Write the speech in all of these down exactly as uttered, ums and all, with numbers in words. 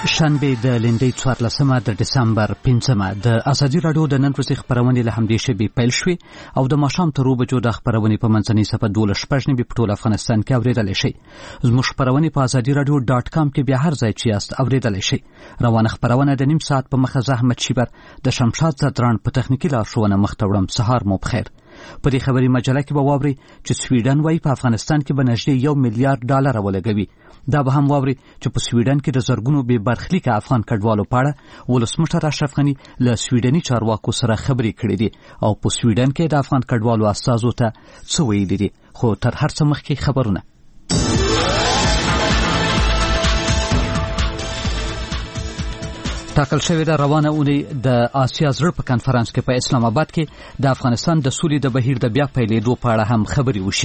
شنبه د لندۍ څوارلسمه د ډسمبر پنځمه د ازادي راډیو د نن ورځې خپرونې له همدې شیبې پیل شوې او د ماښام تر اوو بجو د خپرونې په منځنۍ صفحه دولس شپږ نیمې په ټول افغانستان کې اورېدلی شئ. زموږ خپرونې په ازادي راډیو ډاټ کام کې بیا هر ځای چې یاست اورېدلی شئ. روانه خپرونه د نیم ساعت په مخه زه احمد شیبر د شمشاد زدران په تخنیکي لارښوونه مخته وړم. سهار مو بخیر. په دې خبري مجله کې به واوري چې سویډن وايي په افغانستان کې به نږدې یو میلیارډ ډالر ولګوي. دا به هم واوري چې په سویډن کې د زرګونو بې برخلیکه افغان کډوالو په اړه ولسمشر اشرف غني له سویډني چارواکو سره خبرې کړې دي او په سویډن کې د افغان کډوالو استازو ته څه ویلي دي. خو تر هر څه مخکې خبرونه. ټاکل شوې ده روانه اونۍ د آسیا زړه په کنفرانس کې په اسلام آباد کې د افغانستان د سولې د بهیر د بیا پیلېدو په اړه هم خبرې وشي.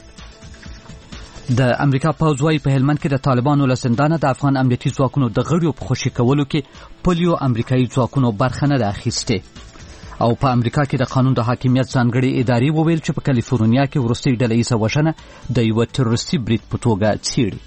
د امریکا پوځ وايي په هلمند کې د طالبانو له زندانه د افغان امنیتي ځواکونو د غړیو په خوشي کولو کې پولیو امریکایي ځواکونو برخه نه ده اخیستې. او په امریکا کې د قانون د حاکمیت ځانګړې ادارې وویل چې په کالیفورنیا کې وروستۍ ډلهییزه وژنه د یوه تروریستي برید په توګه څیړي.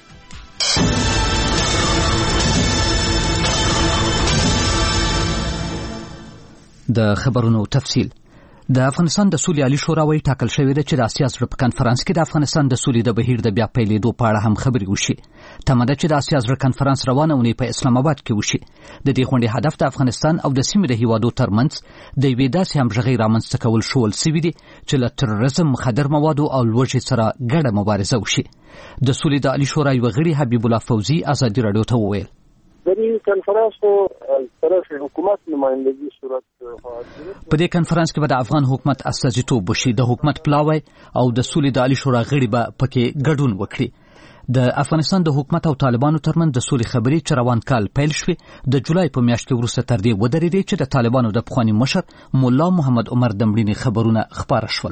د خبرونو تفصیل. د افغانستان د سولې عالی شورا وايي ټاکل شوې ده چې د آسیا زړه په کنفرانس کې د افغانستان د سولې د بهیر د بیا پیلېدو په اړه هم خبرې وشي. تمه ده چې د آسیا زړه کنفرانس روانه اونۍ په اسلام آباد کې وشي. د دې غونډې هدف د افغانستان او د سیمې د هیوادو ترمنځ د یوې داسې همغږۍ رامنځته کول شول سوي دي چې له تروریزم، مخدر موادو او لوږې سره ګډه مبارزه وشي. د سولې د عالی شورا یو غړي حبیب الله فوزي ازادي راډیو ته وویل په دې کنفرانس طرف حکومت نمائندګي صورت په دې کنفرانس کې به د افغان حکومت استازیتوب وشي. د حکومت پلاوی او د سولې د عالی شورا غړي به پکې ګډون وکړي. د افغانستان د حکومت او طالبانو ترمنځ د سولې خبرې چې روان کال پیل شوې د جولای په میاشت کې وروسته تر دې ودرېدې چې د طالبانو د پخواني مشر مولا محمد عمر د مړینې خبرونه خپاره شول.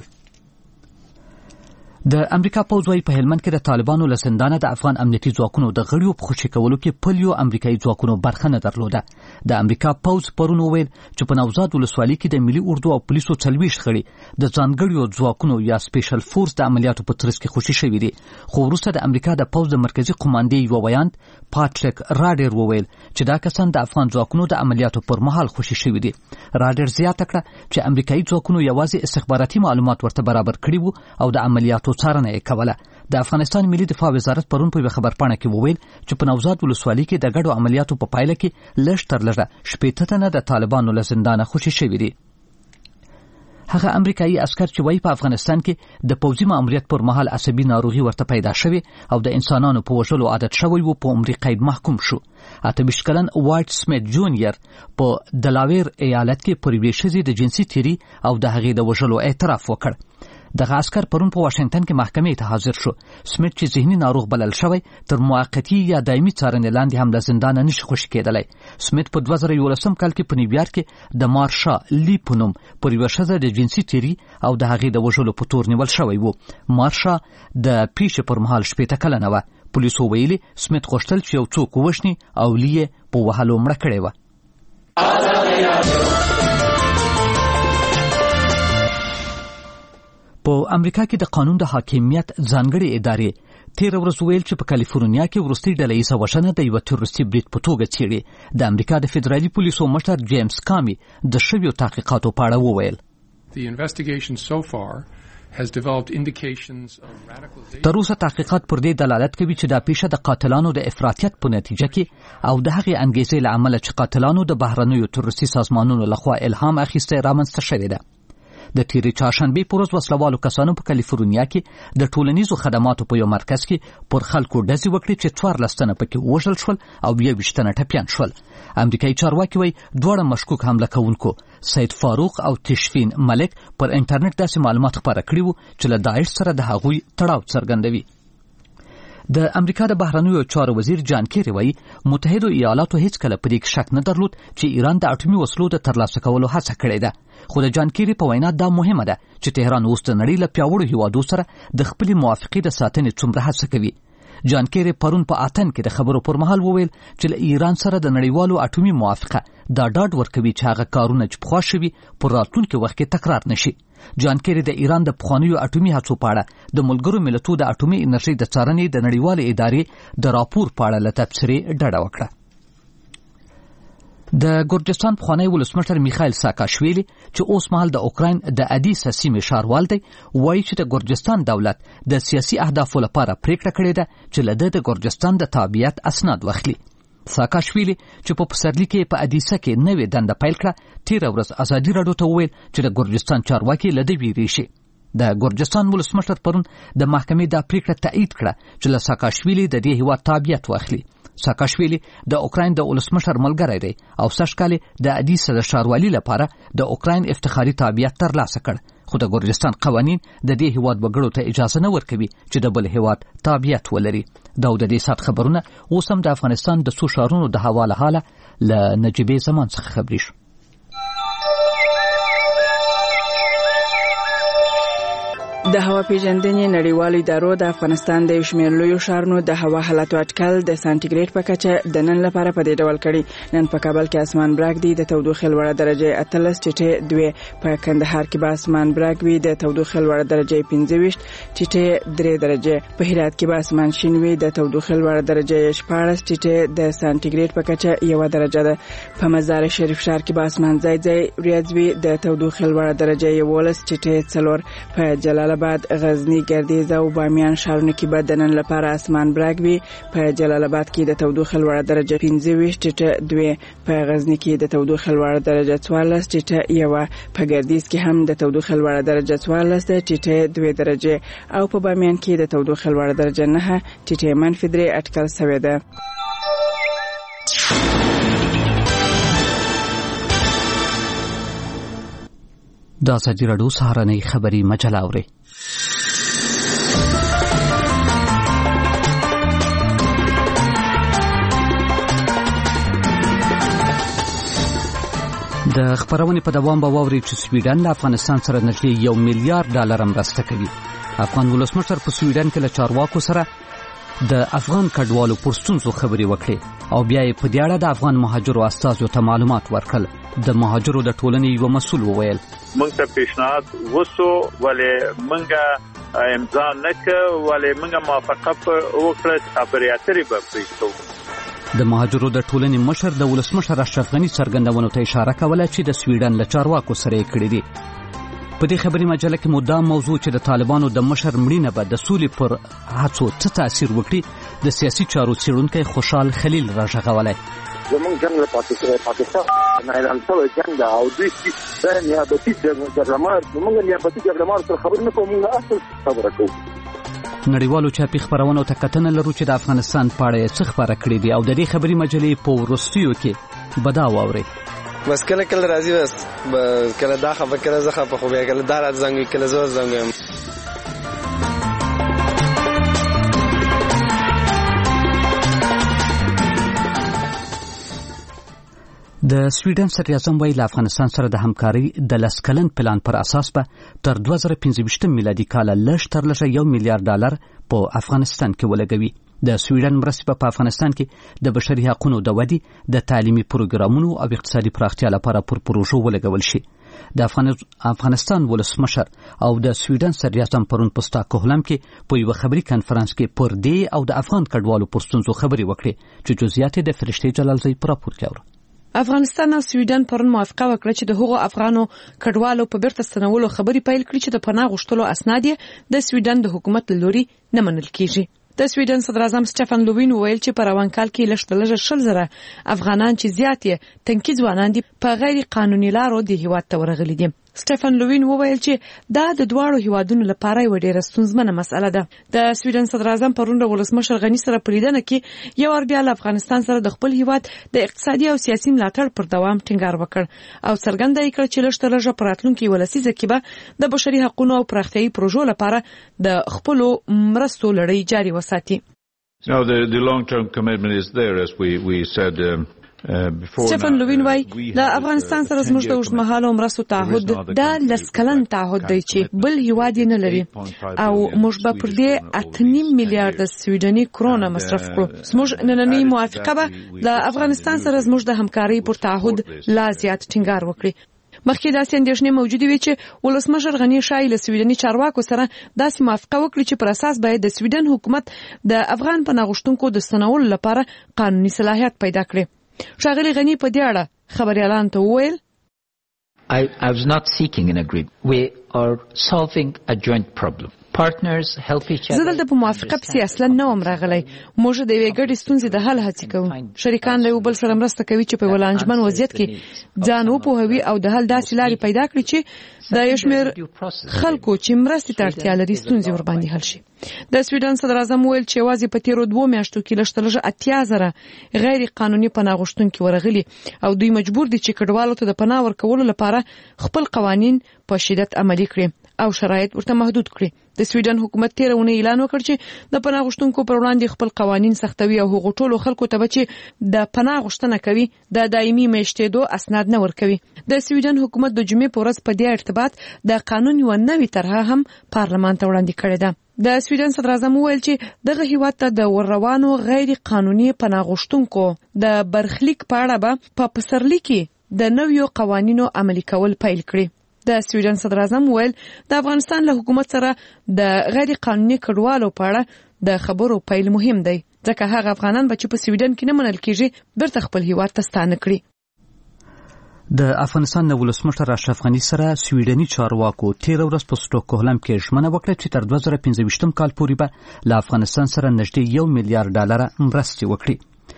د امریکا پوځ وايي په هلمند کې د طالبانو له زندانه د افغان امنیتي ځواکونو د غړیو په خوشي کولو کې پولیو امریکایي ځواکونو برخه نه درلوده. د امریکا پوځ پرون وویل چې په نوزاد ولسوالۍ کې د ملي اردو او پولیسو څلوېښت غړي د ځانګړیو ځواکونو یا سپیشل فورس د عملیاتو په ترڅ کې خوشي شوي دي. خو وروسته د امریکا د پوځ د مرکزي قماندې یوه ویاند پاټریک راډر وویل چې دا کسان د افغان ځواکونو د عملیاتو پر مهال خوشي شوي دي. راډر زیاته کړه چې امریکایي ځواکونو یوازې استخباراتي معلومات ورته برابر کړي وو او د عملیاتو څارنه یې کوله. د افغانستان ملي دفاع وزارت پرون په خبرپاڼه کې وویل چې په نوزاد ولسوالۍ کې د ګډو عملیاتو په پایله کې لږ تر لږه شپېته تنه د طالبانو له زندانه خوشي شوي دي. هغه امریکایي عسکر چې وايي په افغانستان کې د پوځي ماموریت پر مهال عصبي ناروغي ورته پیدا شوې او د انسانانو په وژلو عادت شوی وو په عمري قید محکوم شو. اته ویشت کلن وایټ سمیت جونیئر په دلاویر ایالت کې پر یوې ښځې د جنسي تیري او د هغې د وژلو اعتراف وکړ. دغه عسکر پرون په واشنگټن کې محکمې ته حاضر شو. سمیت چې ذهني ناروغ بلل شوی تر موقتی یا دایمي څارنې لاندې هم له زندانه نشي خوشي کېدلی. سمیت په دوه زره یولسم کال کې په نیویارک کې د مارشا لی په نوم پر یوه ښځه د جنسي تیري او د هغې د وژلو په تور نیول شوی و. مارشا د پیښې پر مهال شپېته کلنه وه. پولیسو ویلي سمیت غوښتل چې یو څوک ووژني او لی یې په وهلو مړه کړې وه. په امریکا کې د قانون د حاکمیت ځانګړې ادارې تېره ورځ ویل چې په کالیفورنیا کې وروستۍ ډلهییزه وژنه د یوه تروریستي برید په توګه څیړي. د امریکا د فدرالي پولیسو مشر جیمز کامي د شویو تحقیقاتو په اړه وویل تر اوسه تحقیقات پر دې دلالت کوي چې دا پیښه د قاتلانو د افراطیت په نتیجه کې او د هغې انګیزې له امله چې قاتلانو د بهرنیو تروریستي سازمانونو لخوا الهام اخیستی رامنځته شوې ده. د تیرې چهارشنبې په ورځ وسلوالو کسانو په کالیفورنیا کې د ټولنیزو خدماتو په یو مرکز کې پر خلکو ډزې وکړې چې څوارلس تنه پکې وژل شول او یوویشت تنه ټپیان شول. امریکایي چارواکي وایي دواړه مشکوک حمله کوونکو سید فاروق او تشفین ملک پر انټرنیټ داسې معلومات خپاره کړي وو چې له داعش سره د هغوی تړاو څرګندوي. د امریکا د بهرنیو چارو وزیر جان کیری وایي متحدو ایالاتو هیڅ کله په دې کې شک نه درلود چې ایران د اټومي وسلو د ترلاسه کولو هڅه کړې ده. خو د جان کیری په وینا دا مهمه ده چې تهران اوس د نړۍ له پیاوړو هیوادو سره د خپلې موافقې د ساتنې څومره هڅه کوي. جان کیری پرون په اتن کې د خبرو پر مهال وویل چې له ایران سره د نړیوالو اټومي موافقه دا ډاډ ورکوي چې هغه کارونه چې پخوا شوي په راتلونکي وخت کې تکرار نشي. جان کیری د ایران د پخوانیو اټومي هڅو په اړه د ملګرو ملتونو د اټومي انرژۍ د څارنې د نړیوالې ادارې د راپور په اړه له تبصرې ډډه وکړه. د ګورجستان پخوانی ولسمشر میخایل ساکاشویلی چې اوس مهال د اوکراین د ادیسا سیمې ښاروال دی وایي چې د ګورجستان دولت د سیاسي اهدافو لپاره پریکړه کړې ده چې له د ګورجستان د تابعیت اسناد واخلي. ساکاشویلی چې په پسرلي کې په ادیسا کې نوې دنده پیل کړه تیره ورځ ازادي راډیو ته وویل چې د ګورجستان چارواکي له دې ویرې شي. د ګورجستان ولسمشر پرون د محکمې دا پریکړه تایید کړه چې له ساکاشویلی د دې هیواد تابعیت واخلي. ساکاشویلی د اوکراین د ولسمشر ملګری دی او سږ کال د ادیسا د ښاروالۍ لپاره د اوکراین افتخاري تابعیت ترلاسه کړ، خو د ګورجستان قوانین د دې هیواد وګړو ته اجازه نه ورکوي چې د بل هیواد تابعیت ولري. دا د دې سات خبرونه اوس هم د افغانستان د څو ښارونو د حواله حاله له نجیبې زمان څخه خبري شو. د هوا پیژندنې نړیوالو ادارو د افغانستان د شمېر لویو ښارونو د هوا حالت اټکل د سانتیګریډ په کچه د نن لپاره په دې ډول کړي. نن په کابل کې اسمان براق دی، د تودوخې لوړه درجه اتلس ټیټه دوه. په کندهار کې به اسمان براق وي، د تودوخې لوړه درجه پنځه ویشت ټیټه درې درجه. په هرات کې به اسمان شین وي، د تودوخې لوړه درجه شپاړس ټیټه د سانتیګریډ په کچه یو درجه ده. په مزار شریف ښار کې به اسمان ځای ځای وریځ وي، د تودوخې لوړه درجه یولس ټیټه څلور. په جلال آباد، غزنی، ګردیز او بامیان ښارونو کې به د نن لپاره اسمان براق وي. په جلال آباد کې د تودوخې لوړه درجه پنځه ویشت ټیټه دوه. په غزنی کې د تودوخې لوړه درجه څوارلس ټیټه یو. په ګردیز کې هم د تودوخې لوړه درجه څوارلس ټیټه دوه درجه او په بامیان کې د تودوخې لوړه درجه نه ټیټه منفي درې اټکل شوې ده. دا ازادي راډیو سهارنۍ خبري مجله اوري. د خبرونې په دوام به واوري چې سویډن له افغانستان سره نږدې یو میلیارډ ډالر مرسته کوي. افغان ولسمشر په سویډن کې له چارواکو سره د افغان کډوالو پر ستونزو خبرې وکړې او بیا یې په دې اړه د افغان مهاجرو استازو ته معلومات ورکړل. د مهاجرو د ټولنې یو مسؤل وویل موږ ته پیشنهاد وسو ولې موږ امضا نکړه ولې موږ موافقه وکړه خبرې اترې به پرېږدو. د مهاجرو د ټولنې مشر د ولسمشر اشرف غني څرګندونو ته اشاره کوله چې د سویډن له چارواکو سره یې کړې دي. په دې خبري مجله کې مدام موضوع چې د طالبانو د مشر مړینه به د سولې پر هڅو څه تاثیر وکړي د سیاسي چارو څېړونکی خوشحال خلیل راژغولی. زمونږ جنګ له پاکستان نه اعلان شوی جنګ ده او دوی چې نیابتي جګړهمار موږ نیابتي جګړهمار سره خبرې نه کوو، موږ اصل خبره کوو. نړیوالو چاپي خبرونو ته کتنه لرو چې د افغانستان په اړه څه خبره کړې دي او د دې خبري مجلې په وروستیو کې به دا واورئ. بس کله کله راځي، بس کله دا خبره کله زه خبره خو بیا کله دا راځي زنګ کله زه زنګ. د سویډن صدر اعظم وایي له افغانستان سره د همکارۍ د لس کلن پلان پر اساس به تر دوه زره پنځه ویشت میلادي کاله لږ تر لږه یو میلیارډ ډالر په افغانستان کې ولګوي. د سویډن مرستې په افغانستان کې د بشري حقوقو د ودې، د تعلیمي پروګرامونو او اقتصادي پراختیا لپاره پر پروژو ولګول شي. د افغانستان ولسمشر او د سویډن صدر اعظم پرون په ستاکهولم کې په یو خبري کانفرنس کې پر دې او د افغان کډوالو پر ستونزو خبري وکړي چې جزئیات د فرشتي جلالزی پر راپور کې اوري. افغانستان او سویډن پرون موافقه وکړه چې د هغو افغانو کډوالو په بیرته ستنولو خبري پیل کړي چې د پناه غوښتلو اسناد د سویډن د حکومت لوري نه منل کیږي. د سویډن صدر اعظم سټيفن لووین ویل چې په روان کال کې لږ تر لږه شل زره افغانان چې زیات یې تنکي ځوانان دي په غیر قانوني لارو د هیواد ته ورغلي دي. سټيفن لووین وویل چې دا د دواړو هیوادونو لپاره یو ډېر ستونزمنه مسأله ده. د سویډن صدر اعظم پرون د ولسمشر غني سره په لیدنه کې یو ور بیا له افغانستان سره د خپل هیواد د اقتصادي او سیاسي ملاتړ پر دوام ټینګار وکړ او څرګنده یې کړ چې لږ تر لږه په راتلونکي ولسیزه کې به د بشري حقوقو او پراختیایي پروژو لپاره د خپل مرستو لړۍ جاري وساتي. No, the, the long-term commitment is there, as we, we said um, سټيفن لووین وای د افغانستان سره زموږ د اوږدمهاله مرستو تعهد دا لس کلن تعهد دی چې بل هیواد نه لري او موږ به پر دې اته نیم میلیارډ سویډني کرونه مصرف کړو. زموږ نننۍ موافقه به د افغانستان سره زموږ د همکارۍ پر تعهد لا زیات ټینګار وکړي. مخکې داسې اندېښنې موجودې وي چې ولسمشر غني شای له سویډني چارواکو سره داسې موافقه وکړي چې پر اساس باید د سویډن حکومت د افغان پناه غوښتونکو د ستنولو لپاره قانوني صلاحیت پیدا کړي. ښاغلي غني په دې اړه خبريالانو ته وویل I, I was not seeking an agreement. We are solving a joint problem. Partners help each other. زه دلته په موافقه پسې اصلا نه وم راغلی. موږ د یوې ګډې ستونزې د حل هڅې کوو. شریکان له یو بل سره مرسته کوي چې په یو لانجمن وضعیت کې ځان وپوهوي او د حل داسې لارې پیدا کړي چې د یو شمېر خلکو چې مرستې ته اړتیا لري ستونزې ورباندې حل شي. د سویډن صدر اعظم ویل چې یوازې په تیرو دوو میاشتو کې لږ تر لږه اتیا زره غیر قانوني پناه غوښتونکي ورغلي او دوی مجبور دي چې کډوالو ته د پناه ورکولو لپاره خپل قوانین په شدت عملي کړي او شرایط ورته محدود کړي. د سویډن حکومت تیر اونۍ اعلان وکړ چې د پناه غوښتونکو پر وړاندې خپل قوانین سختوي او هغو ټولو خلکو ته چې د پناه غوښتنه کوي د دایمي میشتېدو اسناد نه ورکوي. د سویډن حکومت د جمعې په ورځ په دې ارتباط د قانون یو نوې طرحه هم پارلمان ته وړاندې کړې ده. د سویډن صدر اعظم وویل چې دغه هیواد ته د ورروانو غیر قانوني پناه غوښتونکو د برخلیک په اړه به په پسرلي کې د نویو قوانینو عملي کول پیل کړي. د سویډن صدر اعظم ویل د افغانستان له حکومت سره د غیر قانوني کډوالو په اړه د خبرو پیل مهم دی ځکه هغه افغانان به چې په سویډن کې نه منل کیږي بیرته خپل هیواد ته ستانه کړي. د افغانستان د ولسمشر اشرف غني سره سویډني چارواکو تیر ورځ په سټوکهولم کې ژمنه وکړه چې تر دوه زره پنځه ویشتم کال پورې به له افغانستان سره نږدې یو میلیارډ ډالر مرستې وکړي.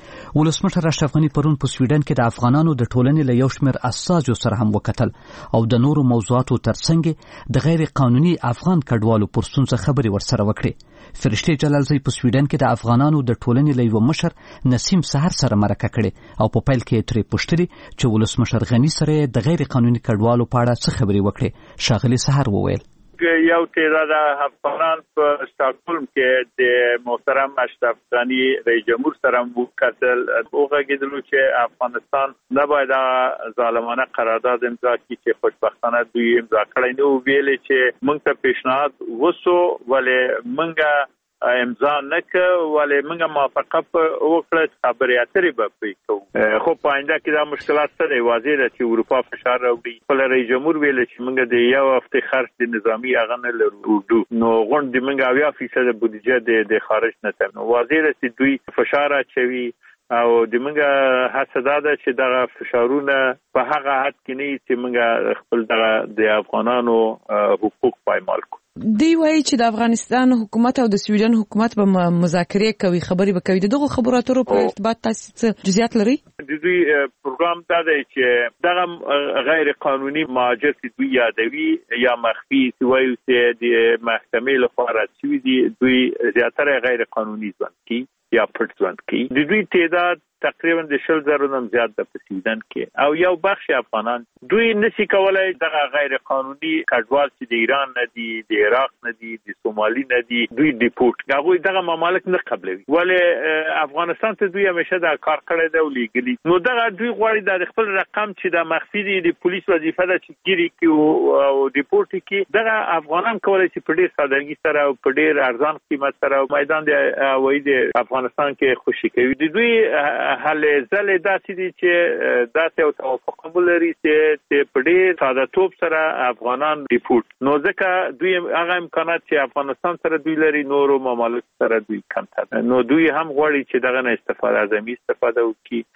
ولسمشر اشرف غني پرون په سویډن کې د افغانانو د ټولنې له یو شمېر اساسو سره هم وکتل او د نورو موضوعاتو ترڅنګ د غیر قانوني افغان کډوالو پر ستونزه خبرې ورسره وکړي. فرشته جلالزی په سویډن کې د افغانانو د ټولنې له یو مشر نسیم سحر سره مرکه کړې او په پیل کې ترې پوښتنه چې ولسمشر غني سره د غیر قانوني کډوالو په اړه څه خبرې وکړي. شاغلي سحر وویل یو تعداد افغانان په سټاکهولم کې د محترم اشرف غني رئیس جمهور سره وکتل او غږیدلو چې افغانستان نه باید ظالمانه قرارداد امضا کړي چې خوشبختانه دوی امضا کړی نو ویل چې موږ ته پیشنهاد وسو ولې موږ امضا نه ک ولې موږ موافقه وکړه خبرې اترې به پرې خو په آینده کې دا مشکلات سره واضح ده چې اروپا فشار راوړي. خپل رئیس جمهور ویل چې موږ د یو هفته خرڅ د نظامی هغه نه لرو نو غونډې موږ اویا فیصد بودیجه د خارج نه تم واضح ده چې دوی فشار اچوي او د موږ هڅه ده چې دغه فشارونه په هغه حد کې نه چې موږ خپل د افغانانو حقوق پایمال کړو. دی وایي چې د افغانستان حکومت او د سویډن حکومت به مذاکرې کوي خبرې به کوي. دغه خبرو اترو په ارتباط تاسو څه جزئیات لري؟ د دوی پروګرام دا دی چې دغه غیر قانوني مهاجر چې دوی یادوي یا مخفي چې وایي چې د محکمې لپاره چې دي دوی زیاتره غیر قانوني ژوند کوي یا پټ ژوند کوي. د دوی تعداد تقریبا د شل زره نم زیات د سویډن کې او یو بخش افغانان دوی نشي کولای دغه غیر قانوني کډوال چې د ایران نه دي د عراق نه دي د سومالي نه دي دوی ډیپورت هغه دغه ممالک نه قبلوي ولې افغانستان ته دوی همیشه دا کار کړی دی او لیګلی نو دغه دوی غواړي د خپل رقم چې د مخفي دي د پولیس وظیفه ده چې ګيري کې او ډیپورت کې دغه افغانان کولای چې په ډیر سادهګي سره او په ډیر ارزان قیمت سره میدان د وای د افغانستان کې خوشي کوي. د دوی حل زله داسې دي چې داسې او توافق ولري چې په ډېر ساده توپ سره افغانان ریپورت نو ځکه دوی هغه امکانات چې افغانستان سره دوی لري نورو ممالک سره دوی کمتر نو دوی هم غواړي چې دغه نه استفاده ازمي استفاده وکړي.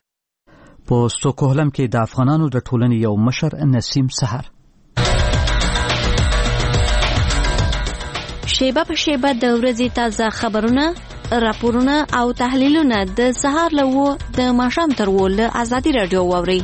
په سټوکهولم کې د افغانانو د ټولنې یو مشر نسیم سحر شیبه په شیبه د ورځې تازه خبرونه راپورونه او تحلیلونه د سهار لوو د ماښام تر وله ازادي رادیو ووري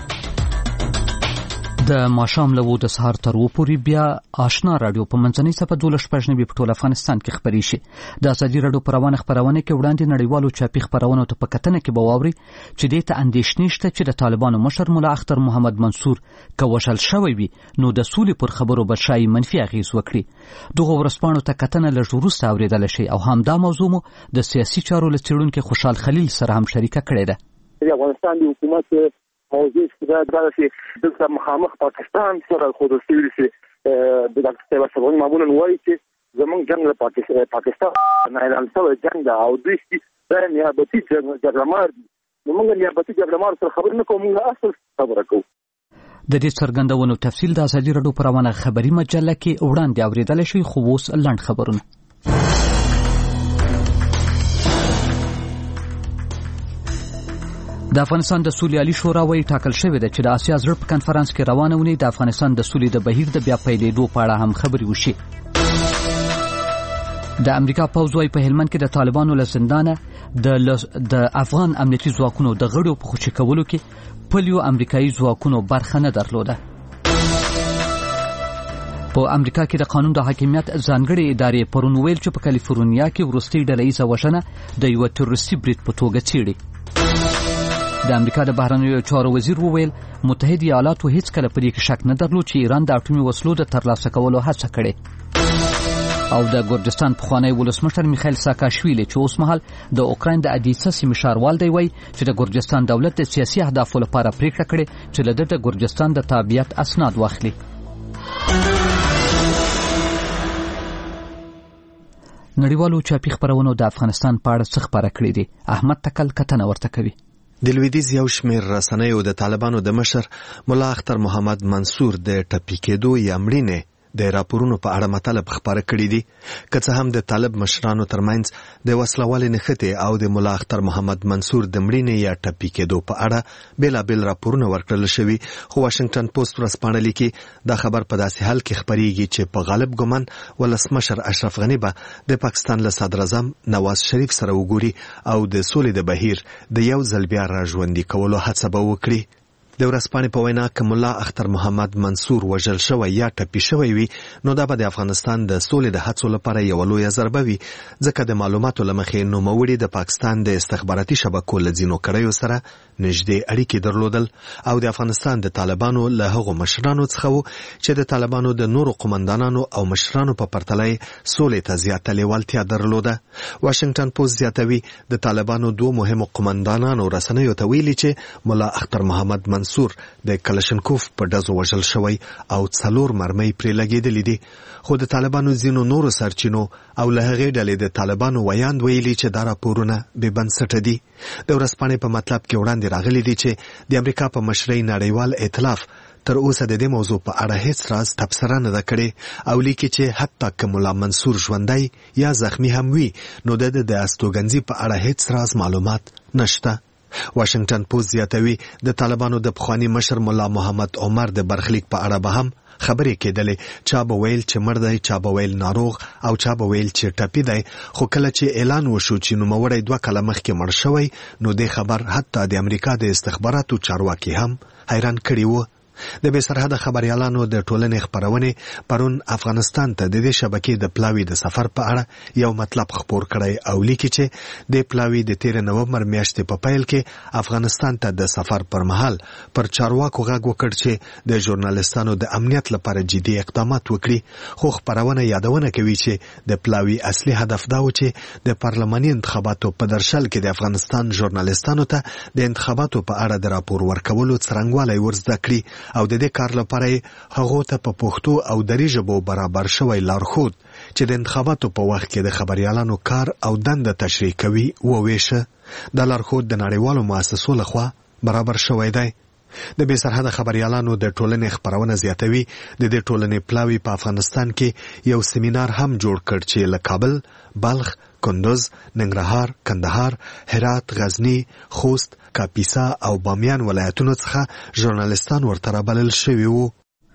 د ماښام لوو د سهار تر وو پورې بیا آشنا رادیو په منځنۍ صفه دولس پښنوي په ټول افغانستان کې خبري شي. د ازادي رادیو پروانه خبرونه کې وړاندې نړیوالو چاپی خبرونه ته په کتنه کې بواوري چې د ته اندېښنې شته چې د طالبانو مشر مولا اختر محمد منصور کوشل شوی وي نو د سولې پر خبرو بشای منفي اغیز وکړي. دغه ورسپانو ته کتنه له ورسته اوریدل شي او همدا موضوع مو د سیاسي چارو لڅېړونکو خوشحال خلیل سره هم شریکه کړې ده. د افغانستان د حکومت موضوع دا دا چې د مخامخ پاکستان سره خو د سیاسي د دغه څه معمولا وایي چې زمونږ جنگ له پاکستان نه اعلان شوی جنگ او دوی چې نیابتي جګړه مار نو موږ نیابتي جګړه مار سره خبرې نه کوو موږ اصل خبره کوو. د دې څرګندونو تفصیل د ازادي رادیو پروانه خبري مجله کې وړاندې اوریدل شي خو اوس لنډ خبرونه. د افغانستان د سولې عالی شورا وايي ټاکل شوې ده چې د آسیا زړه په کنفرانس کې روانه ونی د افغانستان د سولې د بهیر د بیا پیلېدو په اړه هم خبرې وشي. د امریکا پوځ وايي په هلمند کې د طالبانو له زندانه د د افغان امنیتي ځواکونو د غړو په خوشي کولو کې پلیو امریکایي ځواکونو برخه نه درلوده. په امریکا کې د قانون د حاکمیت ځانګړي ادارې پرون ویل چې په کالیفورنیا کې وروستي ډلهییزه وژنه د یو تروریستي برید په توګه څېړي. د امریکا د بهرنیو چارو وزیر وویل متحده ایالاتو هیڅ کله په دې کې شک نه درلود چې ایران د اټومي وسلو د ترلاسه کولو هڅه کړې. او د ګورجستان پخوانی ولسمشر میخایل ساکاشویلی چې اوس مهال د اوکراین د ادیسا سیمې ښاروال دی وایي چې د ګورجستان دولت د سیاسي اهدافو لپاره پریکړه کړې چې له ده د ګورجستان د تابعیت اسناد واخلي. نړیوالو چاپي خپرونو د افغانستان په اړه څه خپاره کړي دي؟ احمد تکل کتنه ورته کوي. د لویدیځ یو شمېر رسنیو د طالبانو د مشر ملا اختر محمد منصور د ټپي کېدو یا مړینې د راپورونو په اړه مطلب خپاره کړي دي. که څه هم د طالب مشرانو ترمنځ د وسلوالې نښتې او د ملا اختر محمد منصور د مړینې یا ټپي کېدو په اړه بېلابېل راپورونه ورکړل شوي، خو واشنګټن پوسټ ورځپاڼه لیکي دا خبر په داسې حال کې خپرېږي چې په غالب ګمان ولسمشر اشرف غني به د پاکستان له صدراعظم نواز شریف سره وګوري او د سولې د بهیر د یو ځل بیا راژوندي کولو هڅه به وکړي. د ورځپاڼې په وینا که ملا اختر محمد منصور وژل شوی یا ټپي شوی وي نو دا به د افغانستان د سولې د هڅو لپاره یوه لویه ضربه وي، ځکه د معلوماتو له مخې نوموړي د پاکستان د استخباراتي شبکو له ځینو کړیو سره نږدې اړیکې درلودل او د افغانستان د طالبانو له هغو مشرانو څخه وو چې د طالبانو د نورو قمندانانو او مشرانو په پرتله سولې ته زیاته لیوالتیا درلوده. واشنګټن پوسټ زیاتوي د طالبانو دوه مهمو قمندانانو رسنیو ته ویلي چې ملا اختر محمد منصور د کلشنکوف په ډزو وژل شوی او څلور مرمۍ پرې لګېدلې دي، خو د طالبانو ځینو نورو سرچینو او له هغې ډلې د طالبانو ویاند ویلي چې دا راپورونه بې بنسټه دي. د ورځپاڼې په مطلب کې وړاندې راغلي دي چې د امریکا په مشرۍ نړیوال ائتلاف تر اوسه د دې موضوع په اړه هیڅ راز تبصره نه ده کړې او لیکي چې حتی که ملا منصور ژوندی یا زخمی هم وي نو د د استوګنځي په اړه هیڅ راز معلومات نشته. واشنګټن پوسټ زیاتوي د طالبانو د پخوانی مشر ملا محمد عمر د برخلیک په اړه به هم خبرې کېدلې، چا به ویل چې مړ دی، چا به ویل ناروغ او چا به ویل چې ټپي دی، خو کله چې اعلان وشو چې نوموړی دوه کاله مخکې مړ شوی نو دې خبر حتی د امریکا د استخباراتو چارواکي هم حیران کړي وو. د بې سرحده خبریالانو د ټولنې خپرونې پرون افغانستان ته د دې شبکې د پلاوي د سفر په اړه یو مطلب خپور کړی او لیکي چې د پلاوي د تیر نومبر میاشتې په پیل کې افغانستان ته د سفر پر مهال پر چارواکو غږ وکړ چې د ژورنالستانو د امنیت لپاره جدي اقدامات وکړي، خو خپرونه یادونه کوي چې د پلاوي اصلي هدف دا و چې د پارلماني انتخاباتو په درشل کې د افغانستان ژورنالستانو ته د انتخاباتو په اړه د راپور ورکولو څرنګوالی ورزده کړي او د دې کار لپاره هغه ته په پښتو او دري ژبو برابر شوی لارښود چې د انتخاباتو په وخت کې د خبريالانو کار او دنده تشریح کوي وویشه. دا لارښود د نړیوالو مؤسسو لخوا برابر شوی دی. د بې سرحده خبريالانو د ټولنې خپرونه زیاتوي د دې ټولنې پلاوي په افغانستان کې یو سیمینار هم جوړ کړ چې له کابل، بلخ، کندوز، ننګرهار، کندهار، هرات، غزنی، خوست، کاپیسا او بامیان ولایتونو څخه ژورنالستان ورته رابلل شوي وو.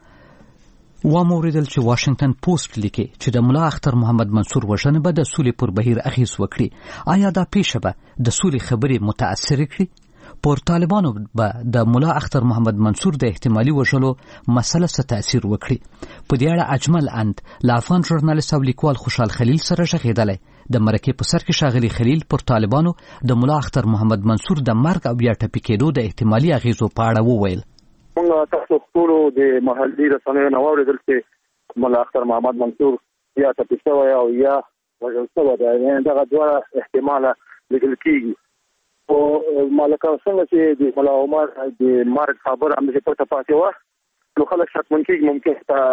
واموریدل چې واشنګټن پوسټ لیکي چې د ملا اختر محمد منصور وژنه به د سولې پر بهیر اغیز وکړي. آیا دا پیښه به د سولې خبرې متاثر کړي؟ پر طالبانو به د ملا اختر محمد منصور د احتمالي وژلو مسله څه تاثیر وکړي؟ په دې اړه اجمل اند له افغان ژورنالیست او لیکوال خوشحال خلیل سره غږېدلی. د مرکې په سر کې ښاغلي خلیل پر طالبانو د ملا اختر محمد منصور د مرګ او یا ټپي کېدو د احتمالي اغیزو په اړه وویل. موږ تاسو ټول د محلي رسنیو نه واورېدل چې ملا اختر محمد منصور یا ټپي شوی او یا وژل شوی دی. دغه دواړه احتماله لیدل کېږي. او مالکه څنګه چې د ملا عمر د مرګ خبره همداسې پټه پاتې وه نو خلک شکمن کېږي ممکن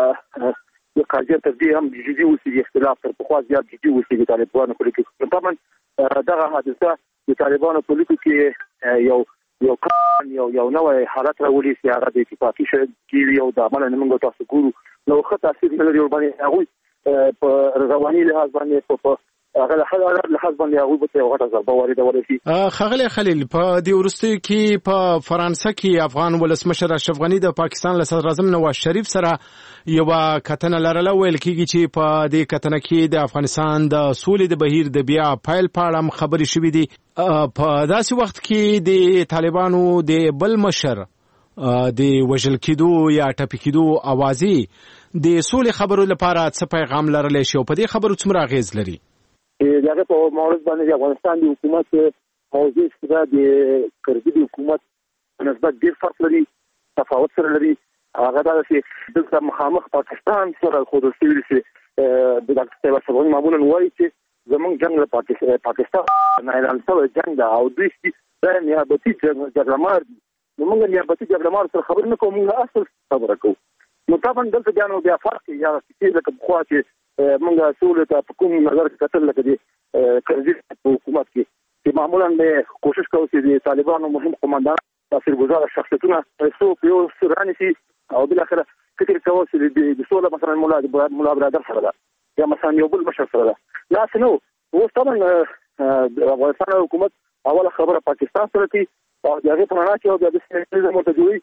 د قاضیان تر دې هم جدي اوسېږي، اختلاف تر پخوا زیات جدي اوسېږي طالبانو په لیکو کې. طبعا دغه حادثه د طالبانو په لیکو کې یو یو کان یو یو نوی حالت راولي چې هغه د اتفاقي کېږي او د عمله نه موږ تاسو ګورو نو ښه تاثیر نه لري ورباندې هغوی په رواني لحاظ باندې په هغه له هغه له حسب باندې هغه به وغټه ضربه وارده ورسي. خغلی خلیل په دې ورستیو کې په فرانسه کې افغان ولسمشر اشرف غنی د پاکستان له صدر اعظم نواز شریف سره یو کتنه لرله، ویل کېږي چې په دې کتنه کې د افغانستان د سولې د بهیر د بیا پایل په اړه خبرې شوې دي. په داسې وخت کې د طالبانو د بل مشر د وژل کېدو یا ټپي کېدو اوازې د سولې خبرو لپاره څه پیغام لرلی شي او په دې خبرو څومره اغېز لري؟ دغه په مورد باندې د افغانستان د حکومت موضوع څخه د کردي د حکومت نسبت ډېر فرق لري، تفاوت سره لري. هغه دا چې دلته مخامخ پاکستان سره خو د سوي چې د ډاکټر صاحب افغان معمولا وایي چې زمونږ جنگ له پاکستان نه اعلان شوی جنگ ده او دوی چې دا نیابتي جګړه مار دي. نو موږ نیابتي جګړه مار سره خبرې نه کوو، موږ اصل خبره کوو. نو طبعا دلته بیا نو بیا فرق یا چې لکه پخوا چې موږ سولې ته په کوم نظر کتل لکه د کرزي حکومت کې چې معمولا به کوشش کوو چې د طالبانو مهم قومندان تاثیرګذار شخصیتونه څوک یو سراني شي او بل اخر فکر کوو چې د سوله مثلا مولا مولا برادر سره ده یا مثلا یو بل مشر سره ده. لا نو اوس طبعا د افغانستان حکومت اوله خبره پاکستان سره کوي او د هغې په رڼا کې او د سیاستیزم ورته جوړوي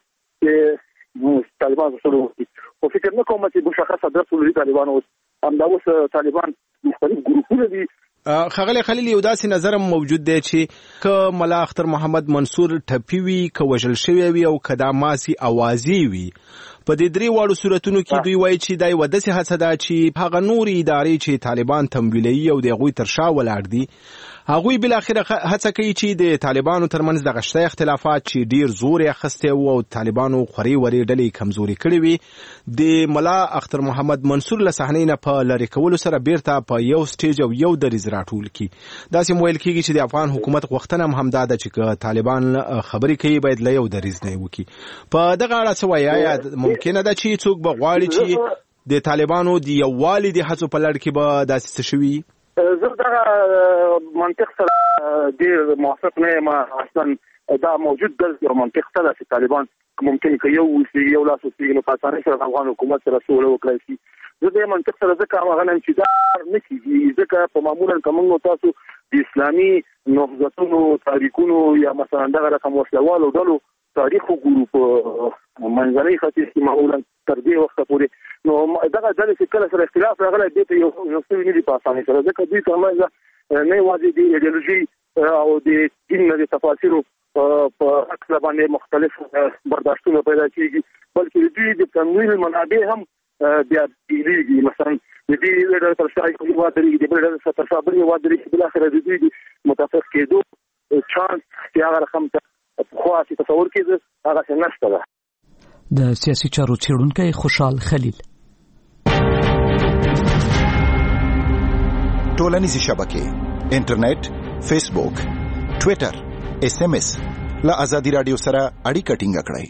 چې طالبان سره وکړي. خو فکر نه کوم چې مشخص ادرس ولري طالبان اوس همدا اوس طالبان مختلف ګروپونه دي. خغلی خلیل یو داسې نظر موجود دی چې که ملا اختر محمد منصور ټپي وي، که وژل شوی وي او که دا ماسي اوازې وي، په دې درې واړو صورتونو کې دوی وایي چې دا یوه داسې هڅه ده چې هغه نورې ادارې چې طالبان تمویلوي او د هغوی تر شا ولاړ دي، هغوی بالاخره هڅه کوي چې د طالبانو ترمنځ دغه شته اختلافات چې ډیر زور یې اخیستی و او طالبانو خورې ورې ډلې کمزوري کړې وي، د ملا اختر محمد منصور له صحنې نه په لرې کولو سره بیرته په یو سټیج او یو دریځ راټول کړي. داسې ویل کېږي چې د افغان حکومت غوښتنه هم همدا ده چې که طالبان خبرې کوي باید له یو دریځ نه یې وکړي. په دغه اړه څه وایي؟ آیا ممکنه ده چې څوک به غواړي چې د طالبانو د یووالي د هڅو په لړ کې به داسې څه شوي؟ زه دغه منطق سره ډېر موافق نه یم. اصلا دا موجود ده یو منطق سره چې طالبان ممکن که یو اوسي یو لاس اوسي نو په اسانۍ سره افغان حکومت سره سوله وکړای شي. زه د منطق سره ځکه هغه نیم چې دا نه کېږي، ځکه په معمولا که موږ تاسو د اسلامي نهضتونو تاریخونو یا مثلا دغه رقم وسلوالو ډلو تاریخ وګورو په منځنۍ ختیځ کې معمولا تر دې وخته پورې، نو دغه ډلې چې کله سره اختلاف راغلی دې ته یو یو څه نه دي په اسانۍ سره، ځکه دوی ترمنځ نه یوازې د ایډیالوژي او د دین نه د تفاسیرو په عکس باندې مختلف برداشتونه پیدا کېږي، بلکې دوی د تمویل منابع هم بیا بیلېږي. مثلا د دې ډلې تر شا یو هېواد درېږي، د بل ډلې تر شا بل هېواد درېږي، بالاخره د دوی د متفق کېدو چانس چې هغه رقم ته خو چې تصور کېږي هغه څه نشته ده. د سیاسي چارو څېړونکی خوشحال خلیل. ټولنیزې شبکې، انټرنیټ، فیسبوک، ټویټر، ایس ایم ایس له ازادي راډیو سره اړیکه ټینګه کړئ.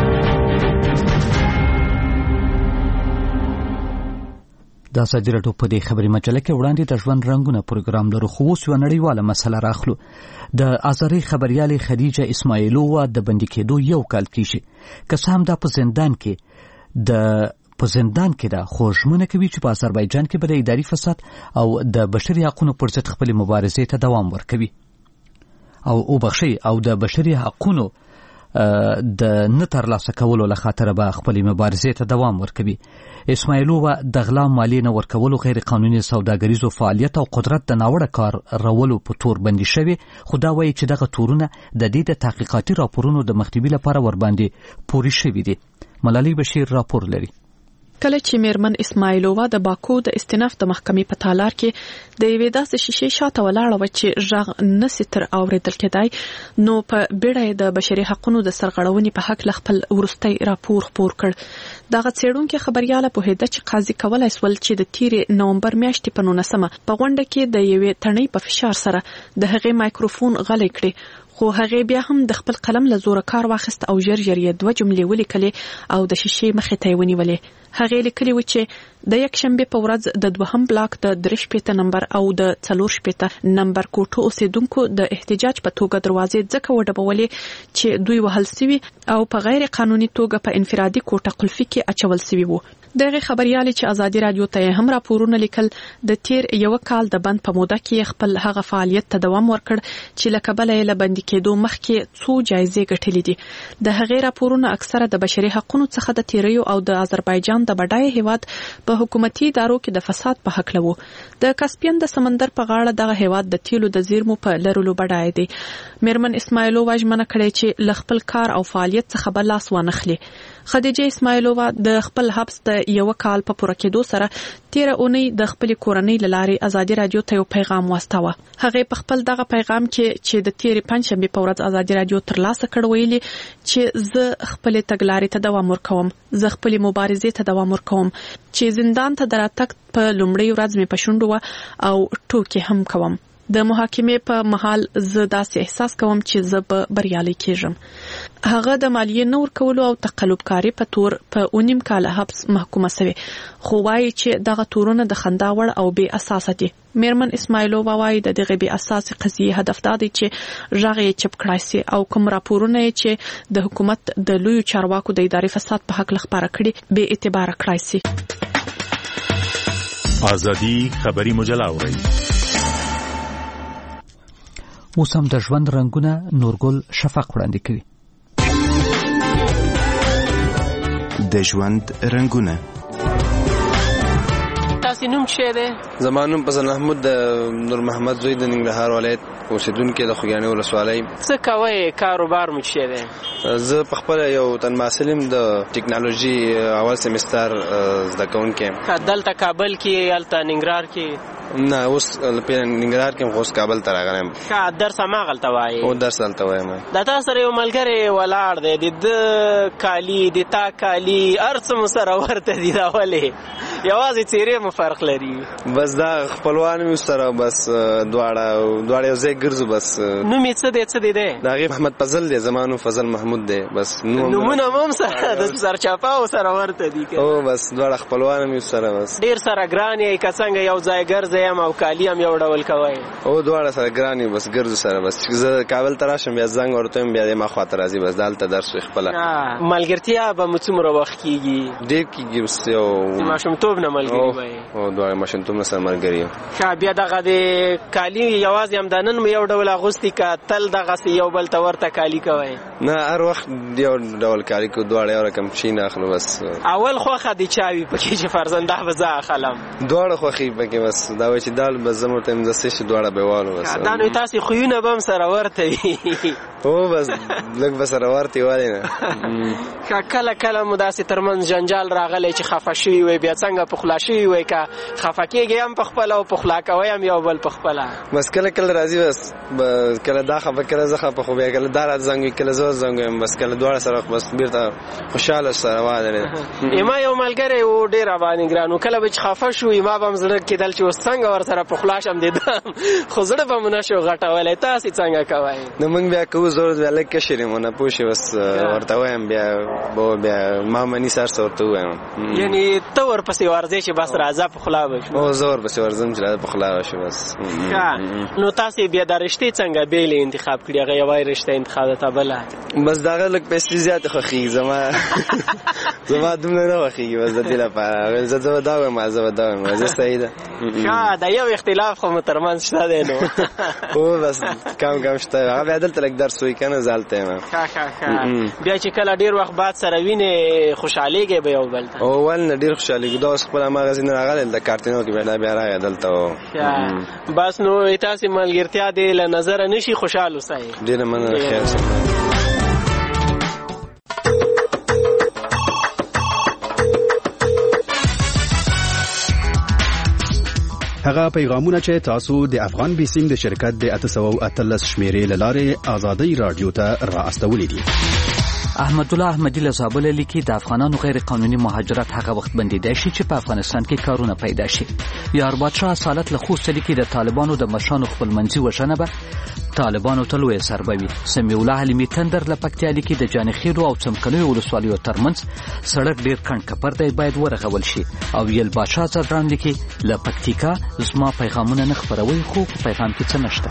د ازادي راډیو په دې خبري مجله کې وړاندې د ژوند رنگونه پروګرام لرو، خو اوس یوه نړیواله مسله راخلو. د ازاري خبریالې خدیجه اسماعیلووا د بندي کېدو یو کال کېږي، که څه هم دا په زندان کې د په زندان کې ده، خو ژمنه کوي چې په آذربایجان کې به د اداري فساد او د بشري حقونو پر ضد خپلې مبارزې ته دوام ورکوي او او بخشي او د بشري حقونو د نه ترلاسه کولو له خاطره به خپلې مبارزې ته دوام ورکوي. اسماعیلووا د غلا مالیې نه ورکولو، غیر قانوني سوداګریزو فعالیت او قدرت د ناوړه کار رولو په تور بندي شوی، خو دا وایي چې دغه تورونه د دې د تحقیقاتي راپورونو د مخنیوي لپاره ورباندې پوري شوي دي. ملالۍ بشیر راپور لري. کله چې میرمن اسماعیلووا د باکو د استیناف د محکمې په تالار کې د یوې داسې شیشې شاته ولاړه وه چې غږ نسي تر اورېدل کېدای، نو په بیړه یې د بشري حقونو د سرغړونې په حق له خپل وروستی راپور خپور کړ. دغه څېړونکې خبریاله پوهېده چې قاضي کولی سول چې د تیرې نومبر میاشتې په نولسمه په غونډه کې د یوې تڼۍ په فشار سره د هغې مایکروفون غلی کړي، خو هغې بیا هم د خپل قلم له زوره کار واخیست او ژر ژر یې دوه جملې ولیکلې او د شیشې مخې ته یې ونیولې. هغې لیکلي و چې د یک شنبې په ورځ د دوهم بلاک د درې شپېته نمبر او د څلور شپېته نمبر کوټو اوسیدونکو د احتجاج په توګه دروازې ځکه وډبولې چې دوی وهل سوي او په غیر قانوني توګه په انفرادي کوټه قلفي کې اچول سوي وو. دغه خبريالي چې ازادي رادیو ته هم راپورونه لیکل د تیر یو کال د بند په موده کې خپل هغه فعالیت ته دوام ورکړ چې لکه بل یې لبند کېدو مخکې څو جایزې ګټلې دي. د هغې راپورونه اکثره د بشري حقوقو څخه د تیریو او د آذربایجان د بډای هیواد په حکومتي ادارو کې د فساد په حق لوي. د کاسپین د سمندر په غاړه دغه هیواد د تیلو د زیرمو په لرلو بډای دی. میرمن اسماعیلووا ژمنه کړې چې ل خپل کار او فعالیت څخه بل لاس وانخلي. خدیجه اسماعیلووا د خپل حبس د یو کال په پوره کېدو سره تیر اونۍ د خپل کورنۍ لارې ازادي رادیو ته یو پیغام واستاوه. هغه په خپل دغه پیغام کې چې د تیر پنځشنبه په ورځ ازادي رادیو ترلاسه کړ ویلي چې زه خپل تګلارې ته دوام ورکوم، زه خپل مبارزې ته دوام ورکوم، چې زندان ته دراتک په لومړی ورځ مې پښوندو او ټوکې هم کوم. د محاکمې په محل زه داسې احساس کوم چې زه به بریالي کېږم. هغه د مالیې نور کولو او تقلبکاری په تور په اونیم کال حبس محکومه شوی، خو وايي چې دغه تورونه د خندا وړ او بې اساس دي. میرمن اسماعیلووا وايي د دغه بې اساس قضیې هدف دا دی چې ژغې چپ کړای شي او کوم راپورونه چې د حکومت د لوی چارواکو د ادارې فساد په حق لخبره کړي به اعتبار کړای شي. ازادي خبري مجله اوري. اوس هم د ژوند رنگونه نورګل شفق وړاندې کوي. د ژوند رنگونه. تاسو نوم څه دی؟ زما نوم فضل محمود د نور محمد زوی د ننګرهار ولایت اوسیدونکو د خوږیاڼي ولسوالۍ. څه کوئ؟ کاروبار مو څه دی؟ زه په خپل یو تن محصل د ټکنالوژي اول سمستر زده کوونکی یم. دلته کابل کې الته ننګرهار کې؟ نه اوس په ننګرهار کې اوس کابل ته راغلم. ښه درس ما غلطه وایي؟ او درس غلطه وایم. دا تاسو سره یو ملګری ولاړ دی د کالی د تا کالی ارڅ مو سره ورته دی دا ولې یوازې چیرې مو فرق لري؟ بس دا خپلوان مې سره بس دواړه دواړه یو ځای ګرځو. بس نوم یې څه دی؟ څه دی دی؟ دا غي محمد فضل دی، زمانو فضل محمود دی. بس نومونه هم سره د سرچاپاو سره ورته دي. او بس دواړه خپلوان مې سره بس ډیر سره ګران یې که څنګه یو ځای ګرځي او کالی هم یو ډول کوي؟ او دواړه سره ګران یې بس ګرځو سره. بس چې زه کابل ته راشم بیا زنګ ورته بیا ما خاطر راځي. بس دالته درس خپل ملګرتیا به مو څومره وخت کیږي؟ ډېر کیږي بس یو ماشومتوب نه ملګری وای. او دواړه ماشومتوب نه سره ملګری یو. ښه بیا دغه د کالی یوازې هم د نن مو یو ډول اغوستي که تل دغه یو بل ته ورته کالی کوي؟ نه هر وخت یو ډول کالی کو دواړه یو رقم شي نه اخلو. بس اول خوخه دی چاوي پکې چې فرزنده به زه اخلم؟ دواړه خوخي پکې بس دا و چې دال بس زموږ ته مزه شي دواړه بهوالو. بس دا نو تاسو خوونه بم سره ورته وي. او بس لږ به سره ورته وایي نه. کله کله مو داسې ترمن جنجال راغلی چې خفه شوي وي بیا څنګه پخلا شوي وي که خفه کېږي هم په خپله او پخلا کوئ هم یو بل په خپله؟ بس کله کله راځي بس کله دا خفه کله زه خفه خو بیا کله دا راته زنګ وي کله زه زنګ ویم. بس کله دواړه سره بس بېرته خوشحاله سره واده. ما یو ملګری و ډېر راباندې ګران و کله به چې خفه شوي ما به هم زړه کېدل چې اوس څنګه ورسره پخلا شم دیدم خو زړه به مو نه شو غټولی. تاسې څنګه کوئ؟ نو موږ بیا کوو ضرورت بیا لږ کشر یم نه پوه شې بس ورته وایم بیا به بیا ما مني سر څه ورته ووایم. یعنې ته ورپسې ورځې چې بس راځه پخلا به شو؟ او زه ورپسې ورځم چې راځه پخلا به شو. بس نو تاسې بیا دا رشتې څنګه بېلې انتخاب کړي؟ هغه یوه رشته انتخاب ده بله؟ بس د هغه لږ پیسې زیاتې خوښېږي زما زما دومره نه خوښېږي. بس د دې لپاره زه به دا وایم زه به دا وایم زه صحیح ده. ښه دا یو اختلاف خو مو ترمنځ شته دی نو؟ او بس کم کم شته. هغه بیا دلته لږ درس وایي که نه زه هلته یم. ښه ښه ښه بیا چې کله ډېر وخت بعد سره وینې خوشحالېږئ به یو بل ته؟ او ولې نه ډېر خوشحالېږو. دا اوس خپل هماغه ځای نه راغلی د کارتینو کې بیا بیا راغی دلته. بس نو تاسې ملګرتیا دې له نظره نه شي خوشحال اوسئ. ډېره مننه خیر شه. هغه پیغامونه چې تاسو د افغان بیسیم د شرکت د اته سوه اتلس شمیرې له لارې ازادۍ رادیو ته را استولې دي. احمد الله احمدی له زابل لیکي د افغانانو غیر قانوني مهاجرت هغه وخت بندیدای شي چې په افغانستان کې کارونه پیدا شي. یار بادشاه اصالت له خوست لیکي د طالبانو د مشرانو خپلمنځي وژنه به طالبانو ته لویه ضربه وي. سمیع الله حلیمي تندر له پکتیا لیکي د جانخیلو او څمکنیو ولسوالیو ترمنځ سړک ډیر کڼ کپر دی باید ورغول شي. او یل بادشاه زدران لیکي له پکتیکا زما پیغامونه نه خپروي خو پیغام کې څه نشته.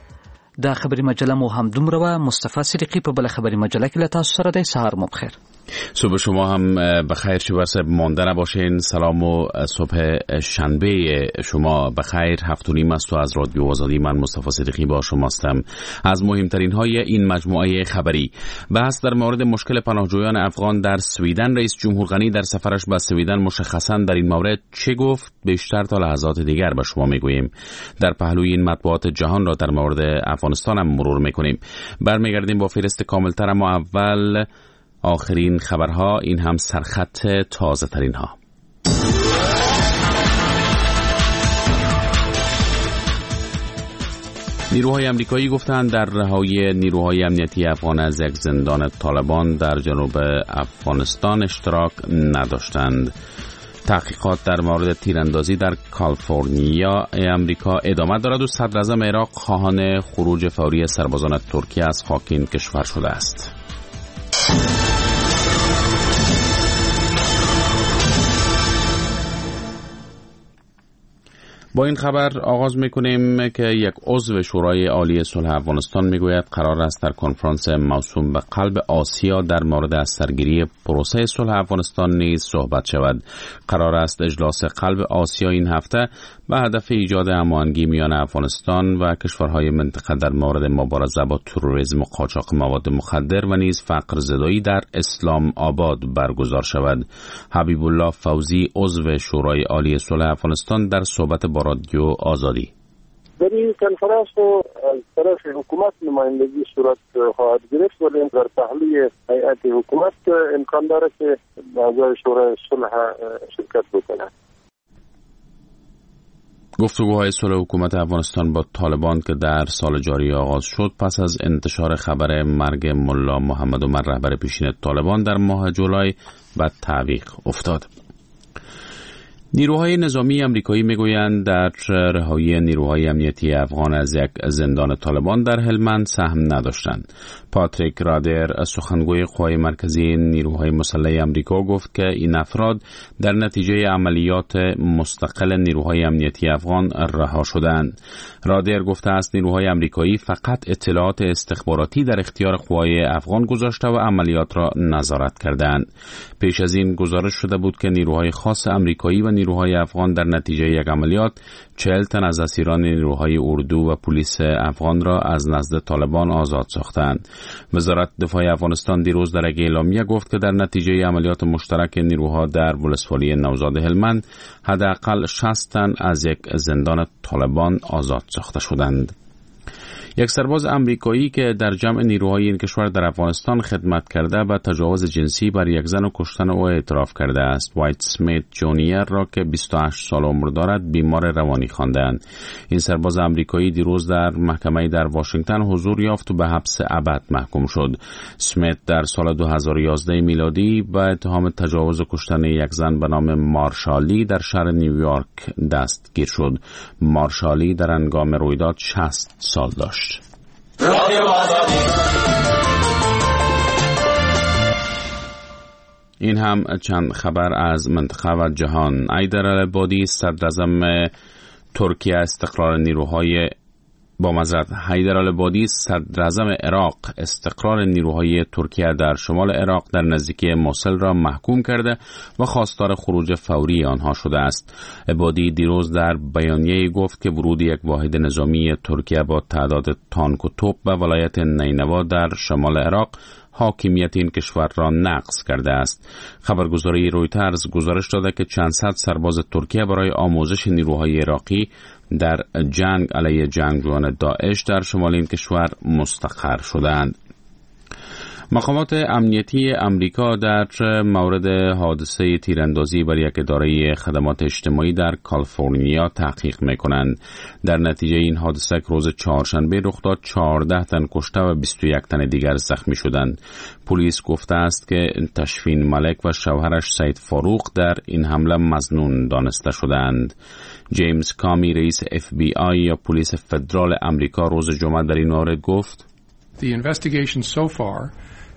دا خبري مجله مو هم دومره و. مصطفی صدیقی په بل خبري مجله کې له تاسو سره دی. سهار مو بخیر. صبح شما هم بخیر. شبر صاحب مانده نباشین. سلام و صبح شنبه شما بخیر. هفت و نیم است و از رادیو آزادی من مصطفی صدیقی با شما هستم. از مهمترین های این مجموعه خبری بحث در مورد مشکل پناهجویان افغان در سویدن. رئیس جمهور غنی در سفرش به سویدن مشخصا در این مورد چه گفت بیشتر تا لحظات دیگر به شما میگوییم. در پهلوی این مطبوعات جهان را در مورد افغانستان هم مرور میکنیم. برمیگردیم با فهرست کاملتر، اما اول آخرین خبرها، این هم سرخط تازه ترین ها. نیروهای امریکایی گفتند در رهایی نیروهای امنیتی افغان از یک زندان طالبان در جنوب افغانستان اشتراک نداشتند. تحقیقات در مورد تیراندازی در کالیفرنیا امریکا ادامه دارد و صدر اعظم عراق خواهان خروج فوری سربازان ترکیه از خاک این کشور شده است. با این خبر آغاز میکنیم که یک عضو شورای عالی صلح افغانستان میگوید قرار است در کنفرانس موسوم به قلب آسیا در مورد از سرگیری پروسه صلح افغانستان نیز صحبت شود. قرار است اجلاس قلب آسیا این هفته به هدف ایجاد هماهنگی میان افغانستان و کشورهای منطقه در مورد مبارزه با تروریسم و قاچاق مواد مخدر و نیز فقر زدایی در اسلام آباد برگزار شود. حبیب الله فوزی عضو شورای عالی صلح افغانستان در صحبت با رادیو آزادی: در این کنفرانس از طرف حکومت نمایندگی صورت خواهد گرفت، ولی در پهلوی هیئت حکومت امکان دارد که اعضای شورای صلح شرکت بکنند. گفتگوهای صلح حکومت افغانستان با طالبان که در سال جاری آغاز شد پس از انتشار خبر مرگ ملا محمد عمر رهبر پیشین طالبان در ماه جولای به تعویق افتاد. نیروهای نظامی امریکایی میگویند در رهایی نیروهای امنیتی افغان از یک زندان طالبان در هلمند سهم نداشتند. پاتریک رادر، سخنگوی قوای مرکزی نیروهای مسلح امریکا، گفت که این افراد در نتیجه عملیات مستقل نیروهای امنیتی افغان رها شدند. رادر گفته است نیروهای امریکایی فقط اطلاعات استخباراتی در اختیار قوای افغان گذاشته و عملیات را نظارت کردند. پیش از این گزارش شده بود که نیروهای خاص امریکایی و نیروهای افغان در نتیجه یک عملیات چهل تن از اسیران نیروهای اردو و پلیس افغان را از نزد طالبان آزاد ساختند. وزارت دفاع افغانستان دیروز در یک اعلامیه گفت که در نتیجه عملیات مشترک نیروها در ولسوالی نوزاد هلمند حداقل شصت تن از یک زندان طالبان آزاد ساخته شدند. یک سرباز امریکایی که در جمع نیروهای این کشور در افغانستان خدمت کرده به تجاوز جنسی بر یک زن و کشتن او اعتراف کرده است. وایت اسمیت جونیور را که بیست و هشت سال عمر دارد بیمار روانی خواندند. این سرباز امریکایی دیروز در محکمه در واشنگتن حضور یافت و به حبس ابد محکوم شد. اسمیت در سال دو هزار و یازده میلادی به اتهام تجاوز و کشتن یک زن به نام مارشالی در شهر نیویورک دستگیر شد. مارشالی در هنگام رویداد شصت سال داشت. این هم چند خبر از منطقه و جهان. حیدر العبادی صدر اعظم ترکیه استقرار نیروهای با معذرت حیدر العبادی صدر اعظم عراق استقرار نیروهای ترکیه در شمال عراق در نزدیکی موصل را محکوم کرده و خواستار خروج فوری آنها شده است. عبادی دیروز در بیانیه‌ای گفت که ورود یک واحد نظامی ترکیه با تعداد تانک و توپ به ولایت نینوا در شمال عراق حاکمیت این کشور را نقض کرده است. خبرگزاری رویترز گزارش داده که چند صد سرباز ترکیه برای آموزش نیروهای عراقی در جنگ علیه جنگجویان داعش در شمال این کشور مستقر شدند. مقامات امنیتی امریکا در مورد حادثه تیراندازی بر یک اداره خدمات اجتماعی در کالیفرنیا تحقیق می‌کنند. در نتیجه این حادثه روز چهارشنبه رخ داد، چهارده تن کشته و بیست و یک تن دیگر زخمی شدند. پلیس گفته است که تشفین ملک و شوهرش سید فاروق در این حمله مظنون دانسته شدند. جیمز کامی رئیس اف بی آی یا پلیس فدرال امریکا روز جمعه در این مورد گفت: The investigation so far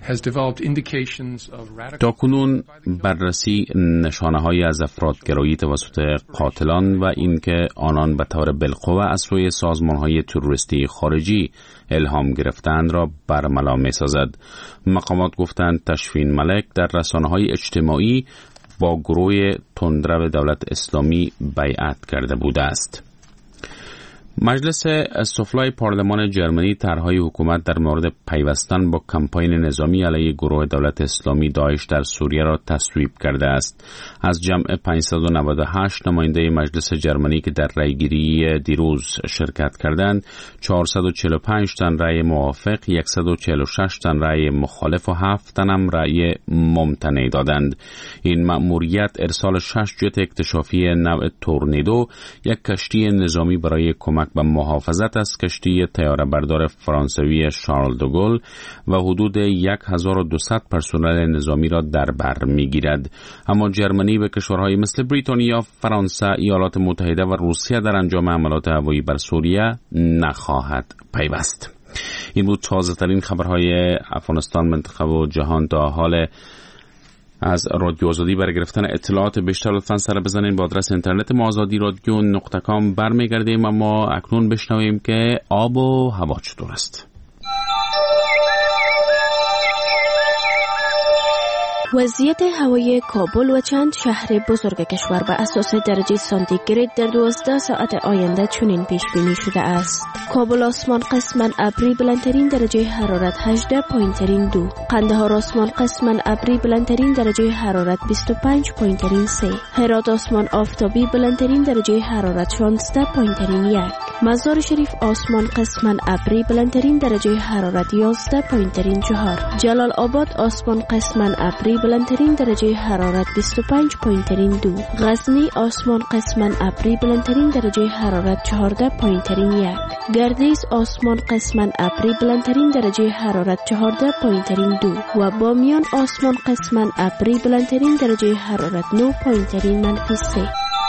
تاکنون بررسی نشانه‌هایی از افراطگرایی توسط قاتلان و اینکه آنان به طور بالقوه از سوی سازمان‌های تروریستی خارجی الهام گرفتند را برملا می‌سازد. مقامات گفتند تشفین ملک در رسانه‌های اجتماعی با گروه تندرو دولت اسلامی بیعت کرده بوده است. مجلس سفلای پارلمان جرمنی طرحهای حکومت در مورد پیوستن با کمپاین نظامی علیه گروه دولت اسلامی داعش در سوریه را تصویب کرده است. از جمع پانصد و نود و هشت نماینده مجلس جرمنی که در رأیگیری دیروز شرکت کردند، چهارصد و چهل و پنج تن رأی موافق، صد و چهل و شش تن رأی مخالف و هفت تن هم رأی ممتنع دادند. این مأموریت ارسال شش جت اکتشافی نوع تورنیدو، یک کشتی نظامی برای کمک به محافظت از کشتی طیاره بردار فرانسوی شارل دوگل و حدود هزار و دویست پرسنل نظامی را در بر میگیرد. اما جرمنی به کشورهای مثل بریتانیا، فرانسه، ایالات متحده و روسیه در انجام حملات هوایی بر سوریه نخواهد پیوست. این بود تازه ترین خبرهای افغانستان، منطقه و جهان. تا حال از رادیو آزادی برای گرفتن اطلاعات بیشتر لطفاً سر بزنین با آدرس اینترنت ما آزادی رادیو نقطه کام برمیگردیم. اما اکنون بشنویم که آب و هوا چطور است. وضعیت هوای کابل و چند شهر بزرگ کشور بر اساس درجه سانتیگراد در دوازده ساعت آینده چنین پیش بینی شده است. کابل آسمان قسماً ابری بلندترین درجه حرارت هجده پایین ترین دو. قندهار آسمان قسماً ابری بلندترین درجه حرارت بیست و پنج پایین ترین سه. هرات آسمان آفتابی بلندترین درجه حرارت شانزده پایین ترین یک. مزار شریف آسمان قسماً ابری بلندترین درجه حرارت یازده پایین ترین چهار. جلال آباد آسمان قسماً ابری بلندترین درجه حرارت بیست و پنج پایین ترین دو. غزنی آسمان قسماً ابری بلندترین درجه حرارت چهارده پایین ترین یک. گردیز آسمان قسماً ابری بلندترین درجه حرارت چهارده پایین ترین دو و بامیان آسمان قسماً ابری بلندترین درجه حرارت نه پایین ترین منفی سه.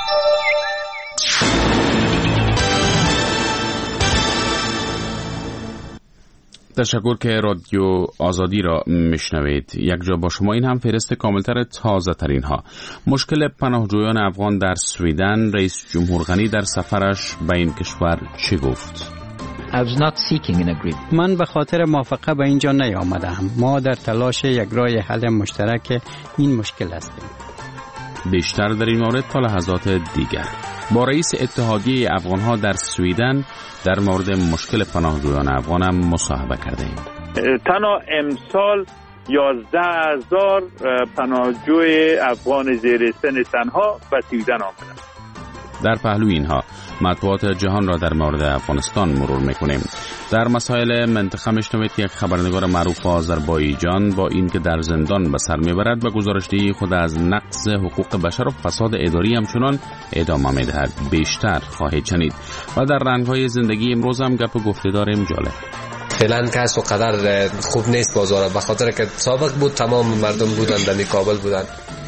تشکر که رادیو آزادی را میشنوید. یک جا با شما این هم فهرست کاملتر تازه ترین ها. مشکل پناهجویان افغان در سویدن، رئیس جمهور غنی در سفرش به این کشور چی گفت؟ I was not seeking an agreement. من به خاطر موافقه به اینجا نیامدم. ما در تلاش یک راه حل مشترک این مشکل هستیم. بیشتر در این مورد تا لحظات دیگر. با رئیس اتحادیه افغانها در سویدن در مورد مشکل پناهجویان افغان هم مصاحبه کردیم. تنها امسال یازده هزار پناهجوی افغان زیر سن تنها به سویدن آمدند. در پهلوی اینها مطبوعات جهان را در مورد افغانستان مرور میکنیم. در مسائل منطقه میشنوید که یک خبرنگار معروف آذربایجان با اینکه در زندان به سر میبرد و گزارشدهی خود از نقض حقوق بشر و فساد اداری همچنان ادامه میدهد. بیشتر خواهید شنید. و در رنگ‌های زندگی امروز هم گپ و گفته داریم جالب. فعلا کس و قدر خوب نیست بازار، به خاطر که سابق بود تمام مردم بودن در کابل بودن.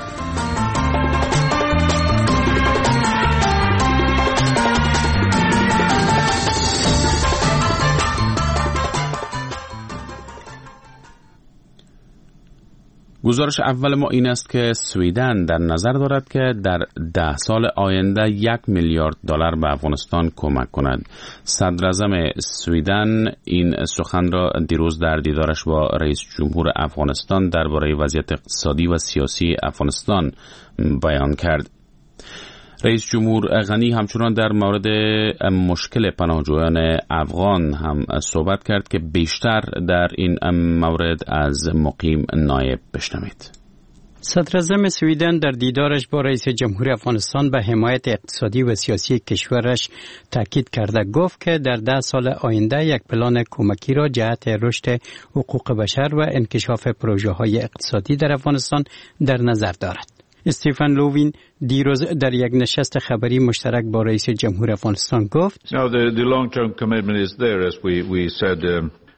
گزارش اول ما این است که سویدن در نظر دارد که در ده سال آینده یک میلیارد دلار به افغانستان کمک کند. صدر اعظم سویدن این سخن را دیروز در دیدارش با رئیس جمهور افغانستان درباره وضعیت اقتصادی و سیاسی افغانستان بیان کرد. رئیس جمهور غنی همچنان در مورد مشکل پناهجویان افغان هم صحبت کرد که بیشتر در این مورد از مقیم نایب بشنوید. صدر اعظم سویدن در دیدارش با رئیس جمهور افغانستان به حمایت اقتصادی و سیاسی کشورش تاکید کرده. گفت که در ده سال آینده یک پلان کمکی را جهت رشد حقوق بشر و انکشاف پروژه های اقتصادی در افغانستان در نظر دارد. استیفن لووین دیروز در یک نشست خبری مشترک با رئیس جمهور افغانستان گفت Now the, the long-term commitment is there as we, we said um,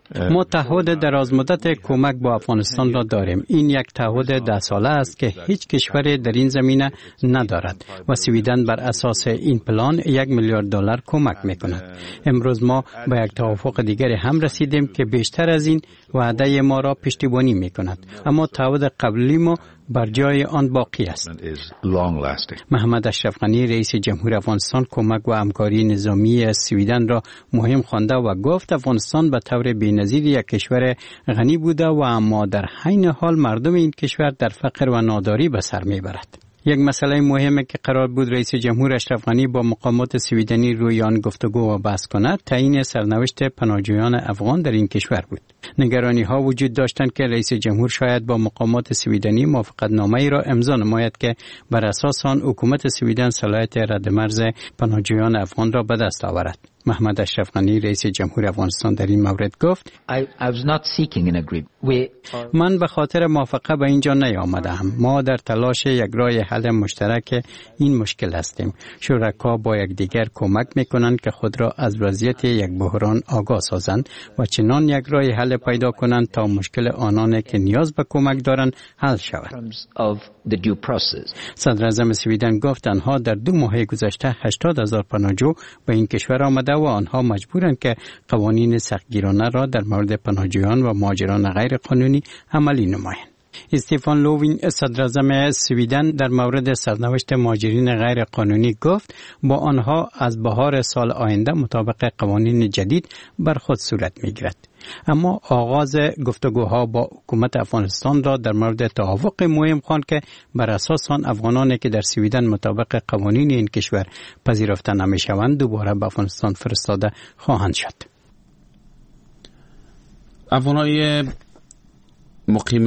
ما تعهد درازمدت کمک با افغانستان را داریم. این یک تعهد ده ساله است که هیچ کشوری در این زمینه ندارد و سویدن بر اساس این پلان یک میلیارد دلار کمک میکند. امروز ما به یک توافق دیگر هم رسیدیم که بیشتر از این وعده ما را پشتیبانی میکند، اما تعهد قبلی ما بر جای آن باقی است. محمد اشرف غنی رئیس جمهور افغانستان کمک و همکاری نظامی سویدن را مهم خوانده و گفت افغانستان به طور بی‌نظیر یک کشور غنی بوده و اما در عین حال مردم این کشور در فقر و ناداری به سر میبرد. یک مسئله مهمه که قرار بود رئیس جمهور اشرف غنی با مقامات سویدنی روی آن گفتگو و بحث کند تعیین سرنوشت پناهجویان افغان در این کشور بود. نگرانی ها وجود داشتند که رئیس جمهور شاید با مقامات سویدنی موافقتنامه‌ای را امضا نماید که بر اساس آن حکومت سویدن صلاحیت ردمرز پناهجویان افغان را به دست آورد. محمد اشرف غنی رئیس جمهور افغانستان در این مورد گفت I, I was not seeking an agreement. We are... من به خاطر موافقه به اینجا نیامدم. ما در تلاش یک راه حل مشترک این مشکل هستیم. شرکا با یکدیگر کمک میکنند که خود را از وضعیت یک بحران آگاه سازند و چنان یک راه حل پیدا کنند تا مشکل آنان که نیاز به کمک دارند حل شود. صدر اعظم سویدن گفت آنها در دو ماه گذشته هشتاد هزار پناهجو به این کشور آمده و آنها مجبورند که قوانین سختگیرانه را در مورد پناهجویان و مهاجران غیر قانونی عملی نمایند. استیفان لووین صدر اعظم سویدن در مورد سرنوشت مهاجرین غیر قانونی گفت با آنها از بهار سال آینده مطابق قوانین جدید بر خود صورت میگیرد. اما آغاز گفتگوها با حکومت افغانستان را در مورد توافق مهم خواند که بر اساس آن افغانانی که در سویدن مطابق قوانین این کشور پذیرفته نمیشوند دوباره به افغانستان فرستاده خواهند شد. افغانای مقیم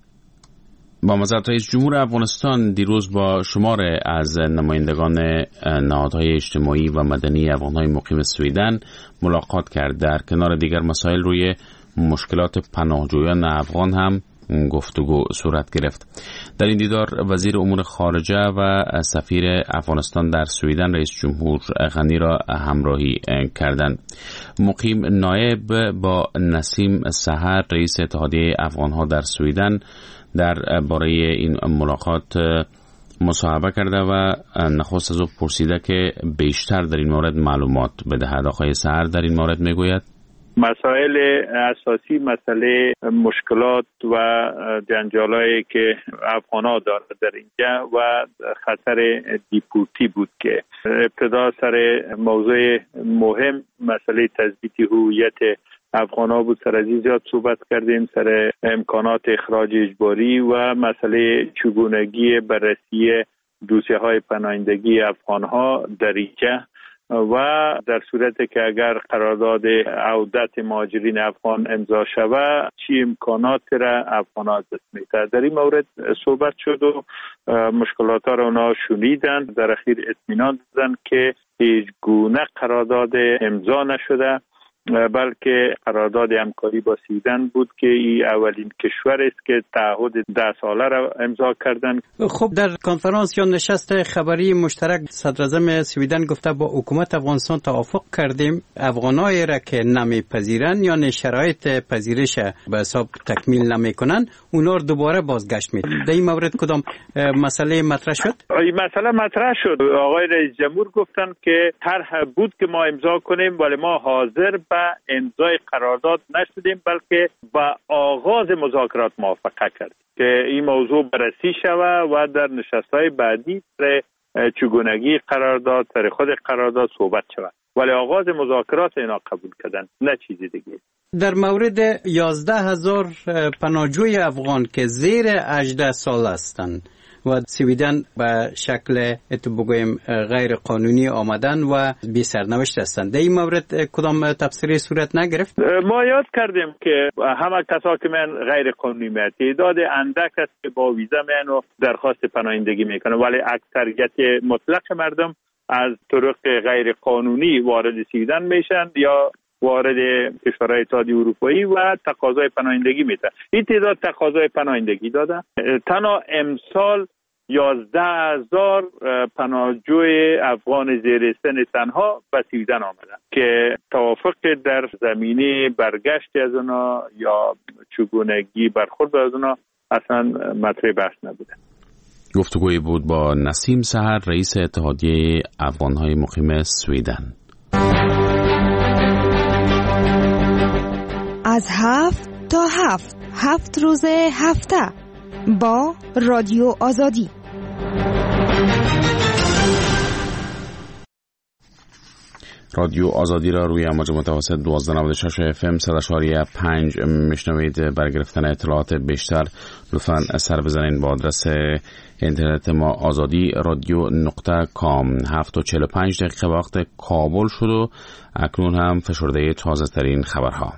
با معذرت رئیس جمهور افغانستان دیروز با شمار از نمایندگان نهادهای اجتماعی و مدنی افغانهای مقیم سویدن ملاقات کرد. در کنار دیگر مسائل روی مشکلات پناهجویان افغان هم گفتگو صورت گرفت. در این دیدار وزیر امور خارجه و سفیر افغانستان در سویدن رئیس جمهور غنی را همراهی کردند. مقیم نایب با نسیم سحر رئیس اتحادیه افغانها در سویدن در باره این ملاقات مصاحبه کرده و نخست از او پرسیده که بیشتر در این مورد معلومات بدهد. آقای سحر در این مورد میگوید مسائل اساسی، مسئله مشکلات و جنجالایی که افغان‌ها دارند در اینجا و خطر دیپورتی بود که ابتدا سر موضوع مهم مسئله تثبیت هویت افغان‌ها بود. سر از این زیاد صحبت کردیم، سر امکانات اخراج اجباری و مسئله چگونگی بررسی دوسیه‌های پناهندگی افغان‌ها در اینجا و در صورتی که اگر قرارداد عودت مهاجرین افغان امضا شود چی امکانات را افغان‌ها دست می‌دهد. در این مورد صحبت شد و مشکلات را اونا شنیدن. در اخیر اطمینان دادن که هیچ گونه قرارداد امضا نشده، بلکه قرارداد همکاری با سویدن بود که این اولین کشور است که تعهد ده ساله را امضا کردن. خب در کنفرانس یا نشست خبری مشترک صدر اعظم سویدن گفته با حکومت افغانستان توافق کردیم افغانایی را که نمیپذیرن یا شرایط پذیرش به حساب تکمیل نمیکنن اونا رو دوباره بازگشت میدن. در این مورد کدام مسئله مطرح شد؟ این مسئله مطرح شد. آقای رئیس جمهور گفتن که طرح بود که ما امضا کنیم ولی ما حاضر به امضای قرارداد نشدیم بلکه با آغاز مذاکرات موافقه کرد که این موضوع بررسی شود و در نشست‌های بعدی در چگونگی قرارداد در خود قرارداد صحبت شود، ولی آغاز مذاکرات اینا قبول کردن نه چیزی دیگه. در مورد یازده هزار پناهجوی افغان که زیر هجده سال هستند و سویدن به شکل اتو بگویم غیر قانونی آمدن و بی سرنوشت هستند. در این مورد کدام تفسیری صورت نگرفت؟ ما یاد کردیم که همه کسا که من غیر قانونی میاد تعداد اندک است که با ویزا میان و درخواست پناهندگی میکنه، ولی اکثریت مطلق مردم از طرق غیر قانونی وارد سویدن میشن یا وارد کشورهای اتحادیه اروپایی و تقاضای پناهندگی میده. این تعداد تقاضای پناهندگی داده. تنها امسال یازده هزار پناهجوی افغان زیرستان تنها به سویدن آمدن که توافق در زمینه برگشت از اونا یا چگونگی برخورد از اونا اصلا مطرح بحث نبوده. گفتگوی بود با نسیم سحر، رئیس اتحادیه افغان‌های مقیم سویدن. از هفت تا هفت هفت روز هفته با رادیو آزادی. رادیو آزادی را روی امواج متوسط دوازده ممیز شش اف ام صد و چهار پنج میشنوید. برای گرفتن اطلاعات بیشتر لطفاً سر بزنید با آدرس اینترنت ما آزادی رادیو نقطه کام. هفت و چهل و پنج دقیقه وقت کابل شد و اکنون هم فشرده تازه ترین خبرها.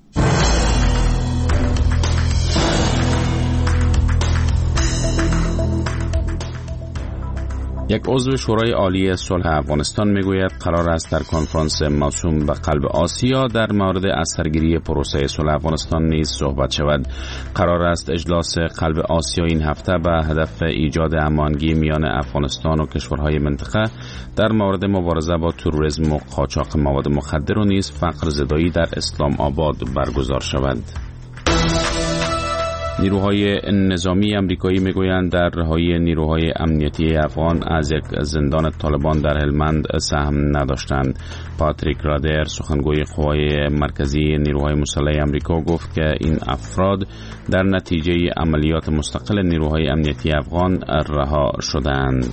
یک عضو شورای عالی صلح افغانستان میگوید قرار است در کنفرانس موسوم به قلب آسیا در مورد از سرگیری پروسه صلح افغانستان نیز صحبت شود. قرار است اجلاس قلب آسیا این هفته به هدف ایجاد هماهنگی میان افغانستان و کشورهای منطقه در مورد مبارزه با تروریسم و قاچاق مواد مخدر و نیز فقر زدایی در اسلام آباد برگزار شود. نیروهای نظامی آمریکایی میگویند در رهایی نیروهای امنیتی افغان از یک زندان طالبان در هلمند سهم نداشتند. پاتریک رادر، سخنگوی قوای مرکزی نیروهای مسلح آمریکا، گفت که این افراد در نتیجه عملیات مستقل نیروهای امنیتی افغان رها شدند.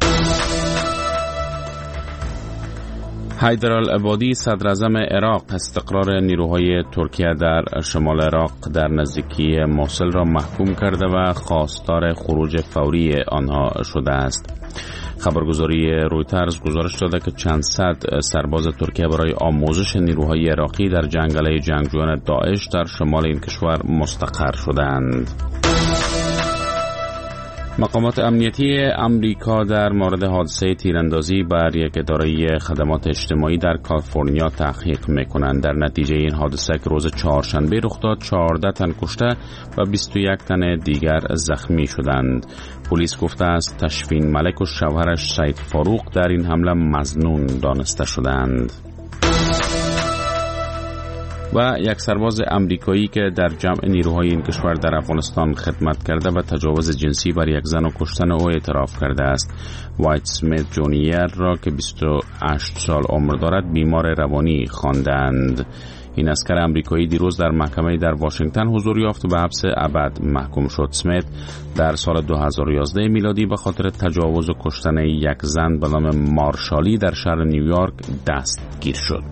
حیدر العبادی، صدر اعظم عراق، استقرار نیروهای ترکیه در شمال عراق در نزدیکی موصل را محکوم کرده و خواستار خروج فوری آنها شده است. خبرگزاری رویترز گزارش داده که چند صد سرباز ترکیه برای آموزش نیروهای عراقی در جنگ علیه جنگجویان داعش در شمال این کشور مستقر شدند. مقامات امنیتی امریکا در مورد حادثه تیراندازی بر یک اداره خدمات اجتماعی در کالیفرنیا تحقیق می‌کنند. در نتیجه این حادثه که روز چهارشنبه رخ داد، چهارده تن کشته و بیست و یک تن دیگر زخمی شدند. پلیس گفته است تشفین ملک و شوهرش سید فاروق در این حمله مظنون دانسته شدند. و یک سرباز امریکایی که در جمع نیروهای این کشور در افغانستان خدمت کرده و تجاوز جنسی بر یک زن و کشتن او اعتراف کرده است. وایت سمیت جونیور را که بیست و هشت سال عمر دارد بیمار روانی خواندند. این عسکر امریکایی دیروز در محکمه در واشنگتن حضور یافت و به حبس ابد محکوم شد. سمیت در سال دو هزار و یازده میلادی به خاطر تجاوز و کشتن یک زن به نام مارشالی در شهر نیویورک دستگیر شد.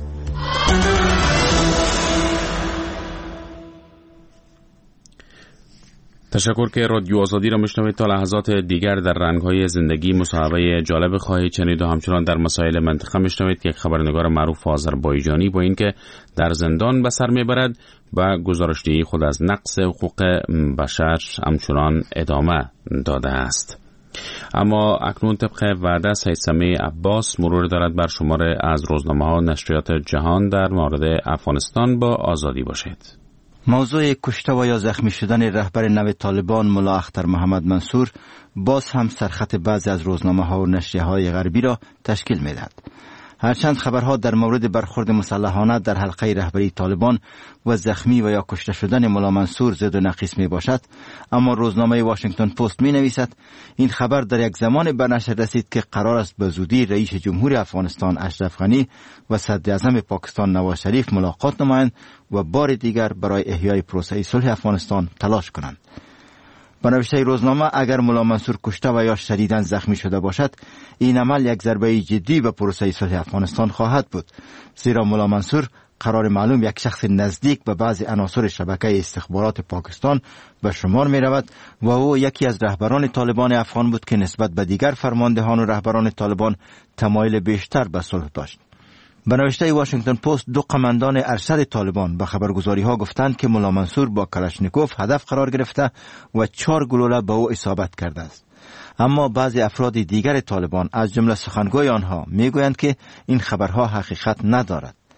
تشکر که رادیو آزادی را میشنوید. تا لحظات دیگر در رنگ‌های زندگی مصاحبه جالب خواهید شنید و همچنان در مسائل منطقه میشنوید که یک خبرنگار معروف آذربایجانی با اینکه در زندان به سر میبرد و گزارشدهی خود از نقض حقوق بشر همچنان ادامه داده است. اما اکنون طبق وعده سیسمه عباس مرور دارد بر شمار از روزنامه‌ها و نشریات جهان در مورد افغانستان. با آزادی باشید. موضوع کشته و یا زخمی شدن رهبر نو طالبان ملا اختر محمد منصور باز هم سرخط بعضی از روزنامه‌ها و نشریه‌های غربی را تشکیل می‌دهد. هرچند خبرها در مورد برخورد مسلحانه در حلقه رهبری طالبان و زخمی و یا کشته شدن ملا منصور زد و نقیص می باشد، اما روزنامه واشنگتن پست می نویسد این خبر در یک زمان به نشر رسید که قرار است به زودی رئیس جمهور افغانستان اشرف غنی و صدر اعظم پاکستان نواز شریف ملاقات نمایند و بار دیگر برای احیای پروسه صلح افغانستان تلاش کنند. به نوشته روزنامه اگر ملا منصور کشته و یا شدیداً زخمی شده باشد، این عمل یک ضربه جدی به پروسه صلح افغانستان خواهد بود، زیرا ملا منصور قرار معلوم یک شخص نزدیک به بعضی عناصر شبکه استخبارات پاکستان به شمار می رود و او یکی از رهبران طالبان افغان بود که نسبت به دیگر فرماندهان و رهبران طالبان تمایل بیشتر به صلح داشت. به نوشته واشنگتن پست دو قماندان ارشد طالبان به خبرگزاری ها گفتند که ملا منصور با کلاشنیکوف هدف قرار گرفته و چهار گلوله به او اصابت کرده است. اما بعضی افراد دیگر طالبان از جمله سخنگوی آنها میگویند که این خبرها حقیقت ندارد.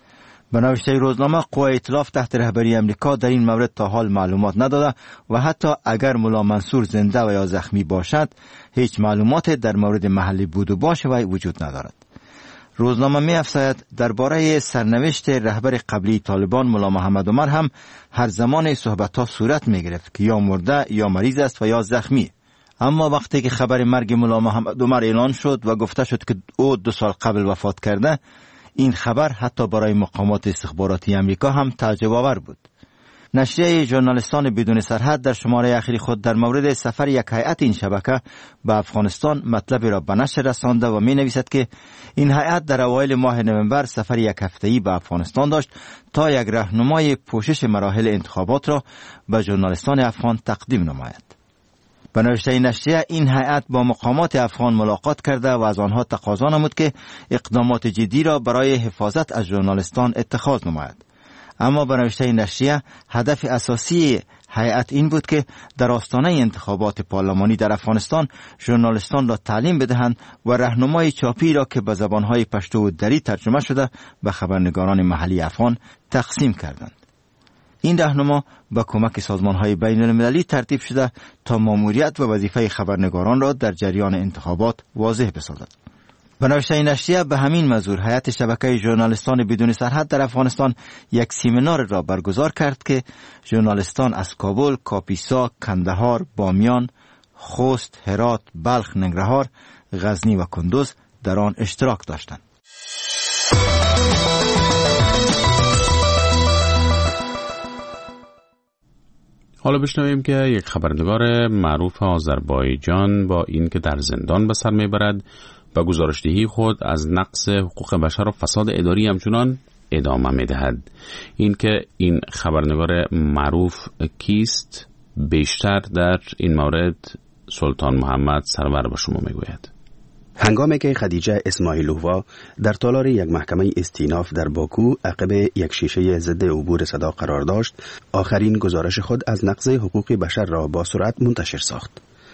به نوشته روزنامه قوای ائتلاف تحت رهبری امریکا در این مورد تا حال معلومات نداده و حتی اگر ملا منصور زنده و یا زخمی باشد هیچ معلومات در مورد محل بود و باش وی وجود ندارد. روزنامه می افزاید درباره سرنوشت رهبر قبلی طالبان ملا محمد عمر هم هر زمان صحبت‌ها صورت می گرفت که یا مرده یا مریض است و یا زخمی. اما وقتی که خبر مرگ ملا محمد عمر اعلان شد و گفته شد که او دو سال قبل وفات کرده، این خبر حتی برای مقامات استخباراتی امریکا هم تعجب آور بود. نشریه ژورنالیستان بدون سرحد در شماره اخیر خود در مورد سفر یک هیئت این شبکه به افغانستان مطلب را به نشر رسانده و می نویسد که این هیئت در اوایل ماه نوامبر سفر یک هفته‌ای به افغانستان داشت تا یک راهنمای پوشش مراحل انتخابات را به ژورنالیستان افغان تقدیم نماید. به نوشته نشریه این هیئت با مقامات افغان ملاقات کرده و از آنها تقاضا نمود که اقدامات جدی را برای حفاظت از ژورنالیستان اتخاذ نماید. اما به نوشته نشریه هدف اساسی هیئت این بود که در آستانه انتخابات پارلمانی در افغانستان ژورنالیستان را تعلیم بدهند و راهنمای چاپی را که به زبانهای پشتو و دری ترجمه شده به خبرنگاران محلی افغان تقسیم کردند. این راهنما با کمک سازمان‌های بین‌المللی ترتیب شده تا ماموریت و وظیفه خبرنگاران را در جریان انتخابات واضح بسازد. به نوشته نشریه به همین منظور هیئت شبکه ژورنالیستان بدون سرحد در افغانستان یک سمینار را برگزار کرد که ژورنالیستان از کابل، کاپیسا، کندهار، بامیان، خوست، هرات، بلخ، ننگرهار، غزنی و کندوز در آن اشتراک داشتند. حالا بشنویم که یک خبرنگار معروف آذربایجان با این که در زندان به سر میبرد و گزارشدهی خود از نقض حقوق بشر و فساد اداری همچنان ادامه میدهد. این که این خبرنگار معروف کیست بیشتر در این مورد سلطان محمد سرور به شما میگوید. هنگامی که خدیجه اسماعیلووا در تالار یک محکمه استیناف در باکو عقب یک شیشه ضد عبور صدا قرار داشت، آخرین گزارش خود از نقض حقوق بشر را با سرعت منتشر ساخت.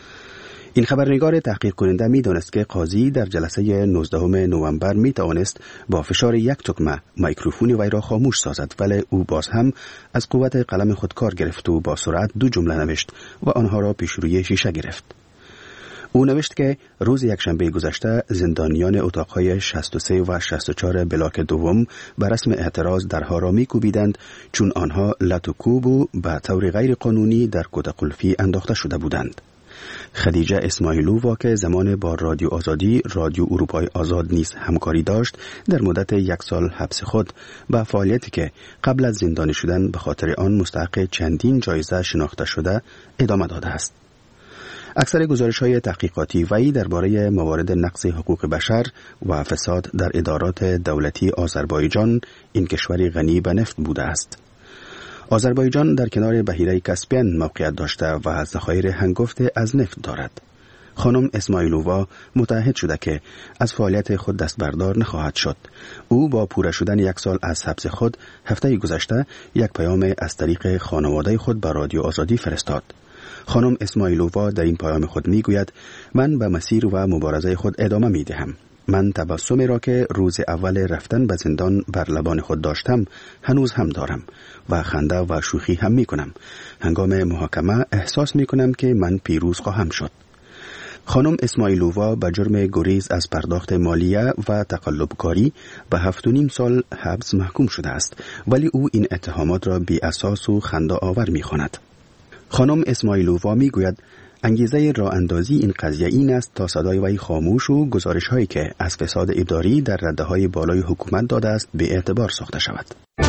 این خبرنگار تحقیق کننده می دانست که قاضی در جلسه نوزدهم نوامبر می توانست با فشار یک تکمه میکروفون وی را خاموش سازد، ولی او باز هم از قوت قلم خود کار گرفت و با سرعت دو جمله نوشت و آنها را پیش روی شیشه گرفت. او نوشت که روز یکشنبه گذشته زندانیان اتاقهای شصت و سه و شصت و چهار بلاک دوم به رسم اعتراض درها را می‌کوبیدند چون آنها لط و کوب و به طور غیر قانونی در کت قلفی انداخته شده بودند. خدیجه اسماعیلووا که زمان با رادیو آزادی رادیو اروپای آزاد نیز همکاری داشت، در مدت یک سال حبس خود به فعالیتی که قبل از زندانی شدن به خاطر آن مستحق چندین جایزه شناخته شده ادامه داده است. اکثر گزارش‌های تحقیقاتی وی درباره موارد نقض حقوق بشر و فساد در ادارات دولتی آذربایجان، این کشور غنی به نفت بوده است. آذربایجان در کنار بحیره کاسپین موقعیت داشته و ذخایر هنگفت از نفت دارد. خانم اسماعیلووا متعهد شده که از فعالیت خود دست بردار نخواهد شد. او با پوره شدن یک سال از حبس خود هفته گذشته یک پیام از طریق خانواده خود به رادیو آزادی فرستاد. خانم اسماعیلووا در این پیام خود میگوید: من به مسیر و مبارزه خود ادامه میدهم. من تبسمی را که روز اول رفتن به زندان بر لبان خود داشتم هنوز هم دارم و خنده و شوخی هم میکنم. هنگام محاکمه احساس میکنم که من پیروز خواهم شد. خانم اسماعیلووا به جرم گریز از پرداخت مالیه و تقلبکاری به هفت و نیم سال حبس محکوم شده است، ولی او این اتهامات را بی اساس و خنده آور میخواند. خانم اسماعیلووا میگوید انگیزه راه اندازی این قضیه این است تا صدای وی خاموش و گزارش هایی که از فساد اداری در رده های بالای حکومت داده است به اعتبار ساخته شود.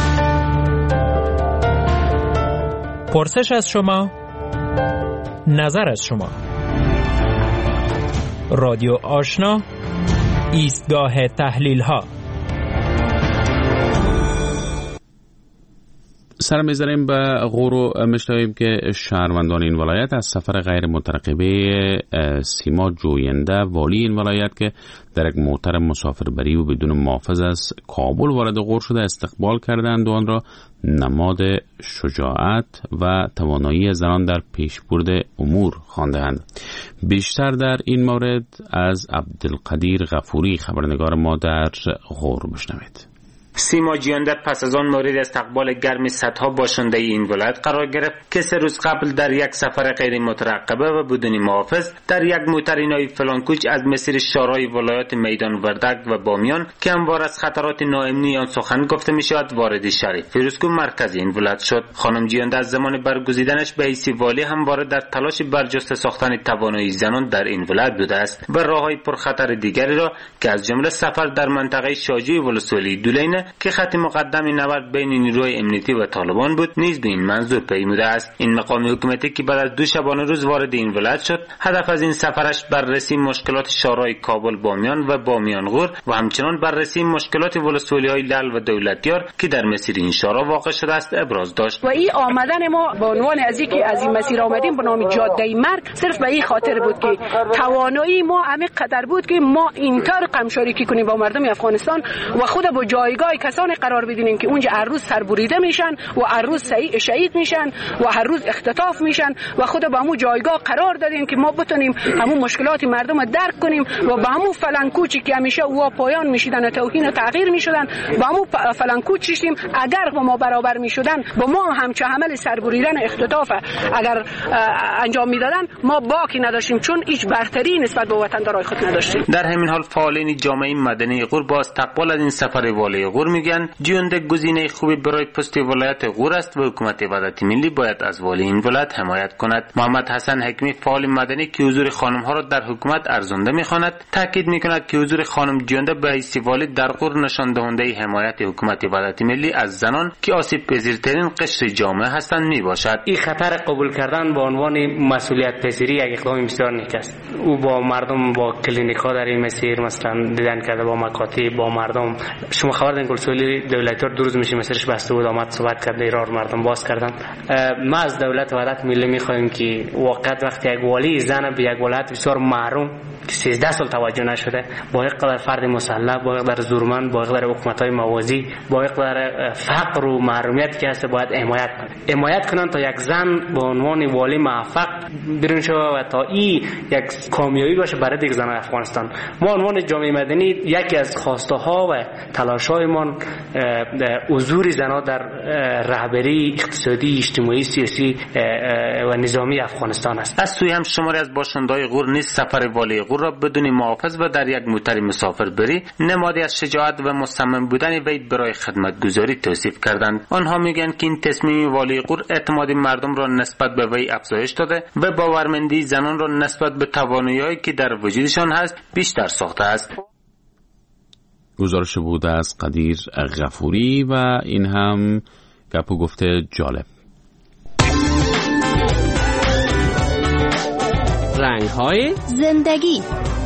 پرسش از شما، نظر از شما. رادیو آشنا، ایستگاه تحلیل ها. سر می‌ذاریم به غور و مشتاقیم که شهروندان این ولایت از سفر غیر مترقبه سیما جوینده والی این ولایت که در یک موتر مسافربری و بدون محافظ از کابل وارد غور شده استقبال کردند و آن را نماد شجاعت و توانایی زنان در پیشبرد امور خواندند. بیشتر در این مورد از عبدالقدیر غفوری خبرنگار ما در غور بشنوید. سیما جیانده پس از آن مورد استقبال گرم صدها باشنده این ولایت قرار گرفت که سه روز قبل در یک سفر غیر مترقبه و بدون محافظ در یک موترینای فلانکوچ از مسیر شارای ولایات میدان وردک و بامیان که هموار از خطرات ناامنی آن سخن گفته می شود وارد شهر فیروزکوه مرکز این ولایت شد. خانم جیانده از زمان برگزیدنش به حیث والی همواره در تلاش برجسته ساختن توانایی زنان در این ولایت بوده است و راههای پرخطر دیگری را که از جمله سفر در منطقه شاجوی ولسوالی دولینه که خط مقدم نبرد بین نیروهای امنیتی و طالبان بود نیز به این منظور پیموده است. این مقام حکومتی که بعد از دو شبانه روز وارد این ولایت شد هدف از این سفرش بررسی مشکلات شارای کابل بامیان و بامیان غور و همچنان بررسی مشکلات ولسوالی‌های لعل و دولتیار که در مسیر این شارا واقع شده است ابراز داشت. و این آمدن ما به عنوان از اینکه از این مسیر آمدیم به نام جاده مرگ صرف به این خاطر بود که توانایی ما عمیق قدر بود که ما اینطور قمشاریکی کنیم با مردم افغانستان و خود با جایگاه کسانی قرار بدیم که اونجا هر روز سربریده میشن و هر روز شهید میشن و هر روز اختطاف میشن و خود با همون جایگاه قرار دادیم که ما بتونیم همون مشکلات مردم رو درک کنیم و با همون فلانکوچی که همیشه او پایان میشدن و توهین و تغییر میشدن با همون فلانکوچ شدیم. اگر با ما برابر میشدن با ما همچه عمل سربریدن اختطاف اگر انجام میدادن ما باکی نداشتیم چون هیچ برتری نسبت به وطندارای خود نداشتیم. در همین حال فعالین جامعه مدنی غور با استقبال از این سفر والی غور میگن جیانده گزینه خوبی برای پست ولایت غور است و حکومت وحدت ملی باید از والی این ولایت حمایت کند. محمد حسن حکمی فعال مدنی که حضور خانم ها را در حکومت ارزنده میخواند تاکید میکند که حضور خانم جیانده به حیث والی در غور نشان دهنده حمایت حکومت وحدت ملی از زنان که آسیب پذیرترین قشر جامعه هستند میباشد. این خطر قبول کردن به عنوان مسئولیت پذیری یک اقدام بسیار نیک است. او با مردم با کلینیک‌ها در این مسیر مثلا دیدن کرده با مکاتب با مردم. شما خبر دارین ولسوالی دولتیار دو روز میشه مسیرش بسته بود آمد صحبت کرده ایرار مردم باز کردن. ما از دولت وحدت ملی میخوایم که واقعا وقتی یک والی زن به یک ولایت بسیار محروم که سیزده سال توجه نشده با یک قدر فرد مسلح با یک قدر زورمند با یک قدر حکومت‌های موازی با یک قدر فقر و محرومیت که هست باید حمایت کنن حمایت کنن تا یک زن به عنوان والی موفق بیرون شود و تا این یک کامیابی باشه برای دیگر زنان افغانستان. ما عنوان جامعه مدنی یکی از خواسته ها و تلاش های ما حضور زنان در رهبری اقتصادی اجتماعی سیاسی و نظامی افغانستان است. از سوی هم شماری از باشنده‌های غور نیز سفر والی غور را بدون محافظ و در یک موتر مسافر بری نمادی از شجاعت و مصمم بودن وی برای خدمتگزاری توصیف کردند. آنها میگن که این تصمیم والی غور اعتماد مردم را نسبت به وی افزایش داده و باورمندی زنان را نسبت به توانایی‌هایی که در وجودشان هست بیشتر ساخته است. گزارش بوده از قدیر غفوری و این هم گپ و گفته جالب. رنگ‌های زندگی.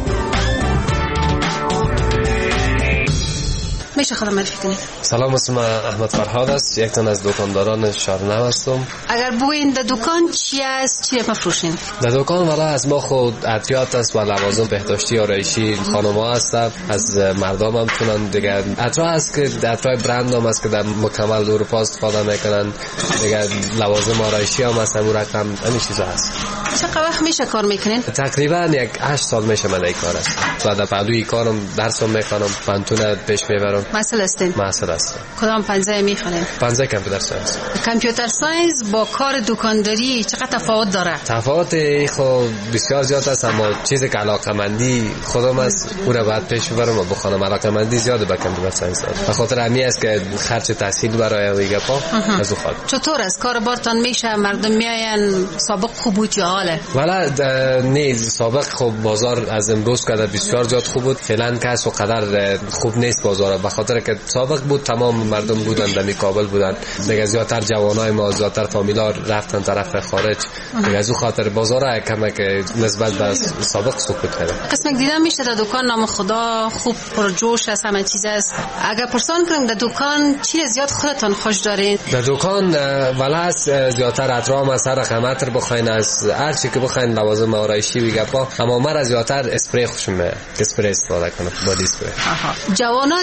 میشه خودم معرفی کنید؟ سلام، اسمم احمد فرهاد است، یک تن از دکانداران شهرنو هستم. اگر بگوین در دکان چی است، چی میفروشین؟ در دکان والا از ما خود ادویات است و لوازم بهداشتی آرایشی خانم‌ها هست، از مردم هم تونن دیگه ادویه است که ادویه برند هم است که در مکمل اروپا استفاده میکنن، دیگه لوازم آرایشی هم است، همون رقم همین چیزا هست. چقدر وقت میشه کار میکنین؟ تقریبا یک هشت سال میشه من این کار است و در پهلوی کارم درسم میخوانم، پانتون پیش میبرم. مسئله هستین؟ مسئله است. کدام پنجه میخوانین؟ پنجه کامپیوتر ساینس. کامپیوتر ساینس با کار دکانداری چقدر تفاوت داره؟ تفاوت خب بسیار زیاد است، اما چیزی که علاقه‌مندی خودم است اون رو بعد پیش ببرم و بخونم. علاقه‌مندی زیاده به کامپیوتر ساینس دارم. به خاطر همین است که خرج تحصیل برای ویگا پا از اون خاطر. چطور است کار بارتان میشه؟ مردم میاین سابق خوب بود یا حاله؟ والا نه، سابق خب بازار از امروز که بسیار زیاد خوب بود، فعلا کس و قدر خوب نیست بازار، به خاطر که سابق بود تمام مردم بودن در کابل بودن، دیگه زیادتر جوانای ما زیادتر فامیلا رفتن طرف خارج، دیگه از اون خاطر بازار کمه که نسبت به سابق سقوط کرده. قسمت دیدم میشه در دکان نام خدا خوب پر جوش است، همه چیز است. اگر پرسان کنیم در دکان چی زیاد خودتان خوش دارین؟ در دکان والا زیادتر اطرام از هر قیمت رو بخواین، از هر چی که بخواین لوازم آرایشی و گپا، اما من از زیادتر اسپری خوشم میاد، اسپری استفاده کنم، بادی اسپری. جوانا زیاد چی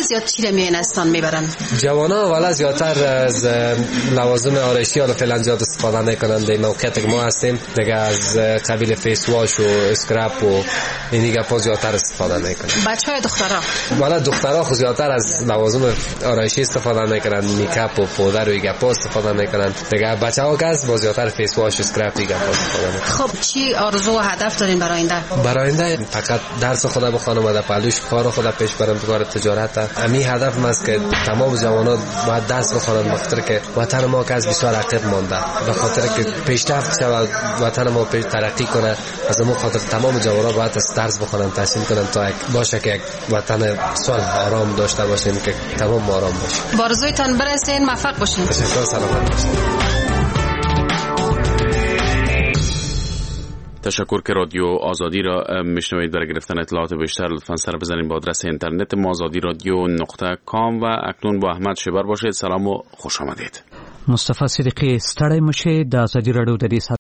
چی میانستان میبرن؟ جوانا والا زیادتر از لوازم آرایشی حالا فعلا زیاد استفاده نکنن. در موقعیتی که ما هستیم دیگه از قبیل فیس واش و اسکراب و اینی گپا زیادتر استفاده میکنن. بچهای دخترها والا دخترها خود زیادتر از لوازم آرایشی استفاده میکنن، میکاپ و پودر و این گپا استفاده میکنن. دیگه بچه‌ها که از زیادتر فیس واش اسکراب این گپا استفاده میکنن. خب چی آرزو و هدف دارین برای آینده؟ برای آینده فقط درس خدا بخونم و در پلوش کار خدا پیش برم، کار تجارت. امی هدف است که تمام جوانان باید درس بخونن، بخاطر که وطن ما که از بسیار عقب مانده، به خاطر که پیشرفت شود وطن ما پیش ترقی کنه. از اون خاطر تمام جوانان باید درس بخونن، تحصیل کنن تا یک باشه که یک وطن صلح آرام داشته باشیم، که تمام آرام باشه. بارزویتان برسین، موفق باشین. تشکر، سلامت باشین. تشکر که رادیو آزادی را میشنوید. برای گرفتن اطلاعات بیشتر لطفا سر بزنید به آدرس اینترنت ما آزادی رادیو نقطه کام و اکنون با احمد شبر باشید. سلام و خوش آمدید. مصطفی صدیقی ستړی مشه د آزادی رادیو د دې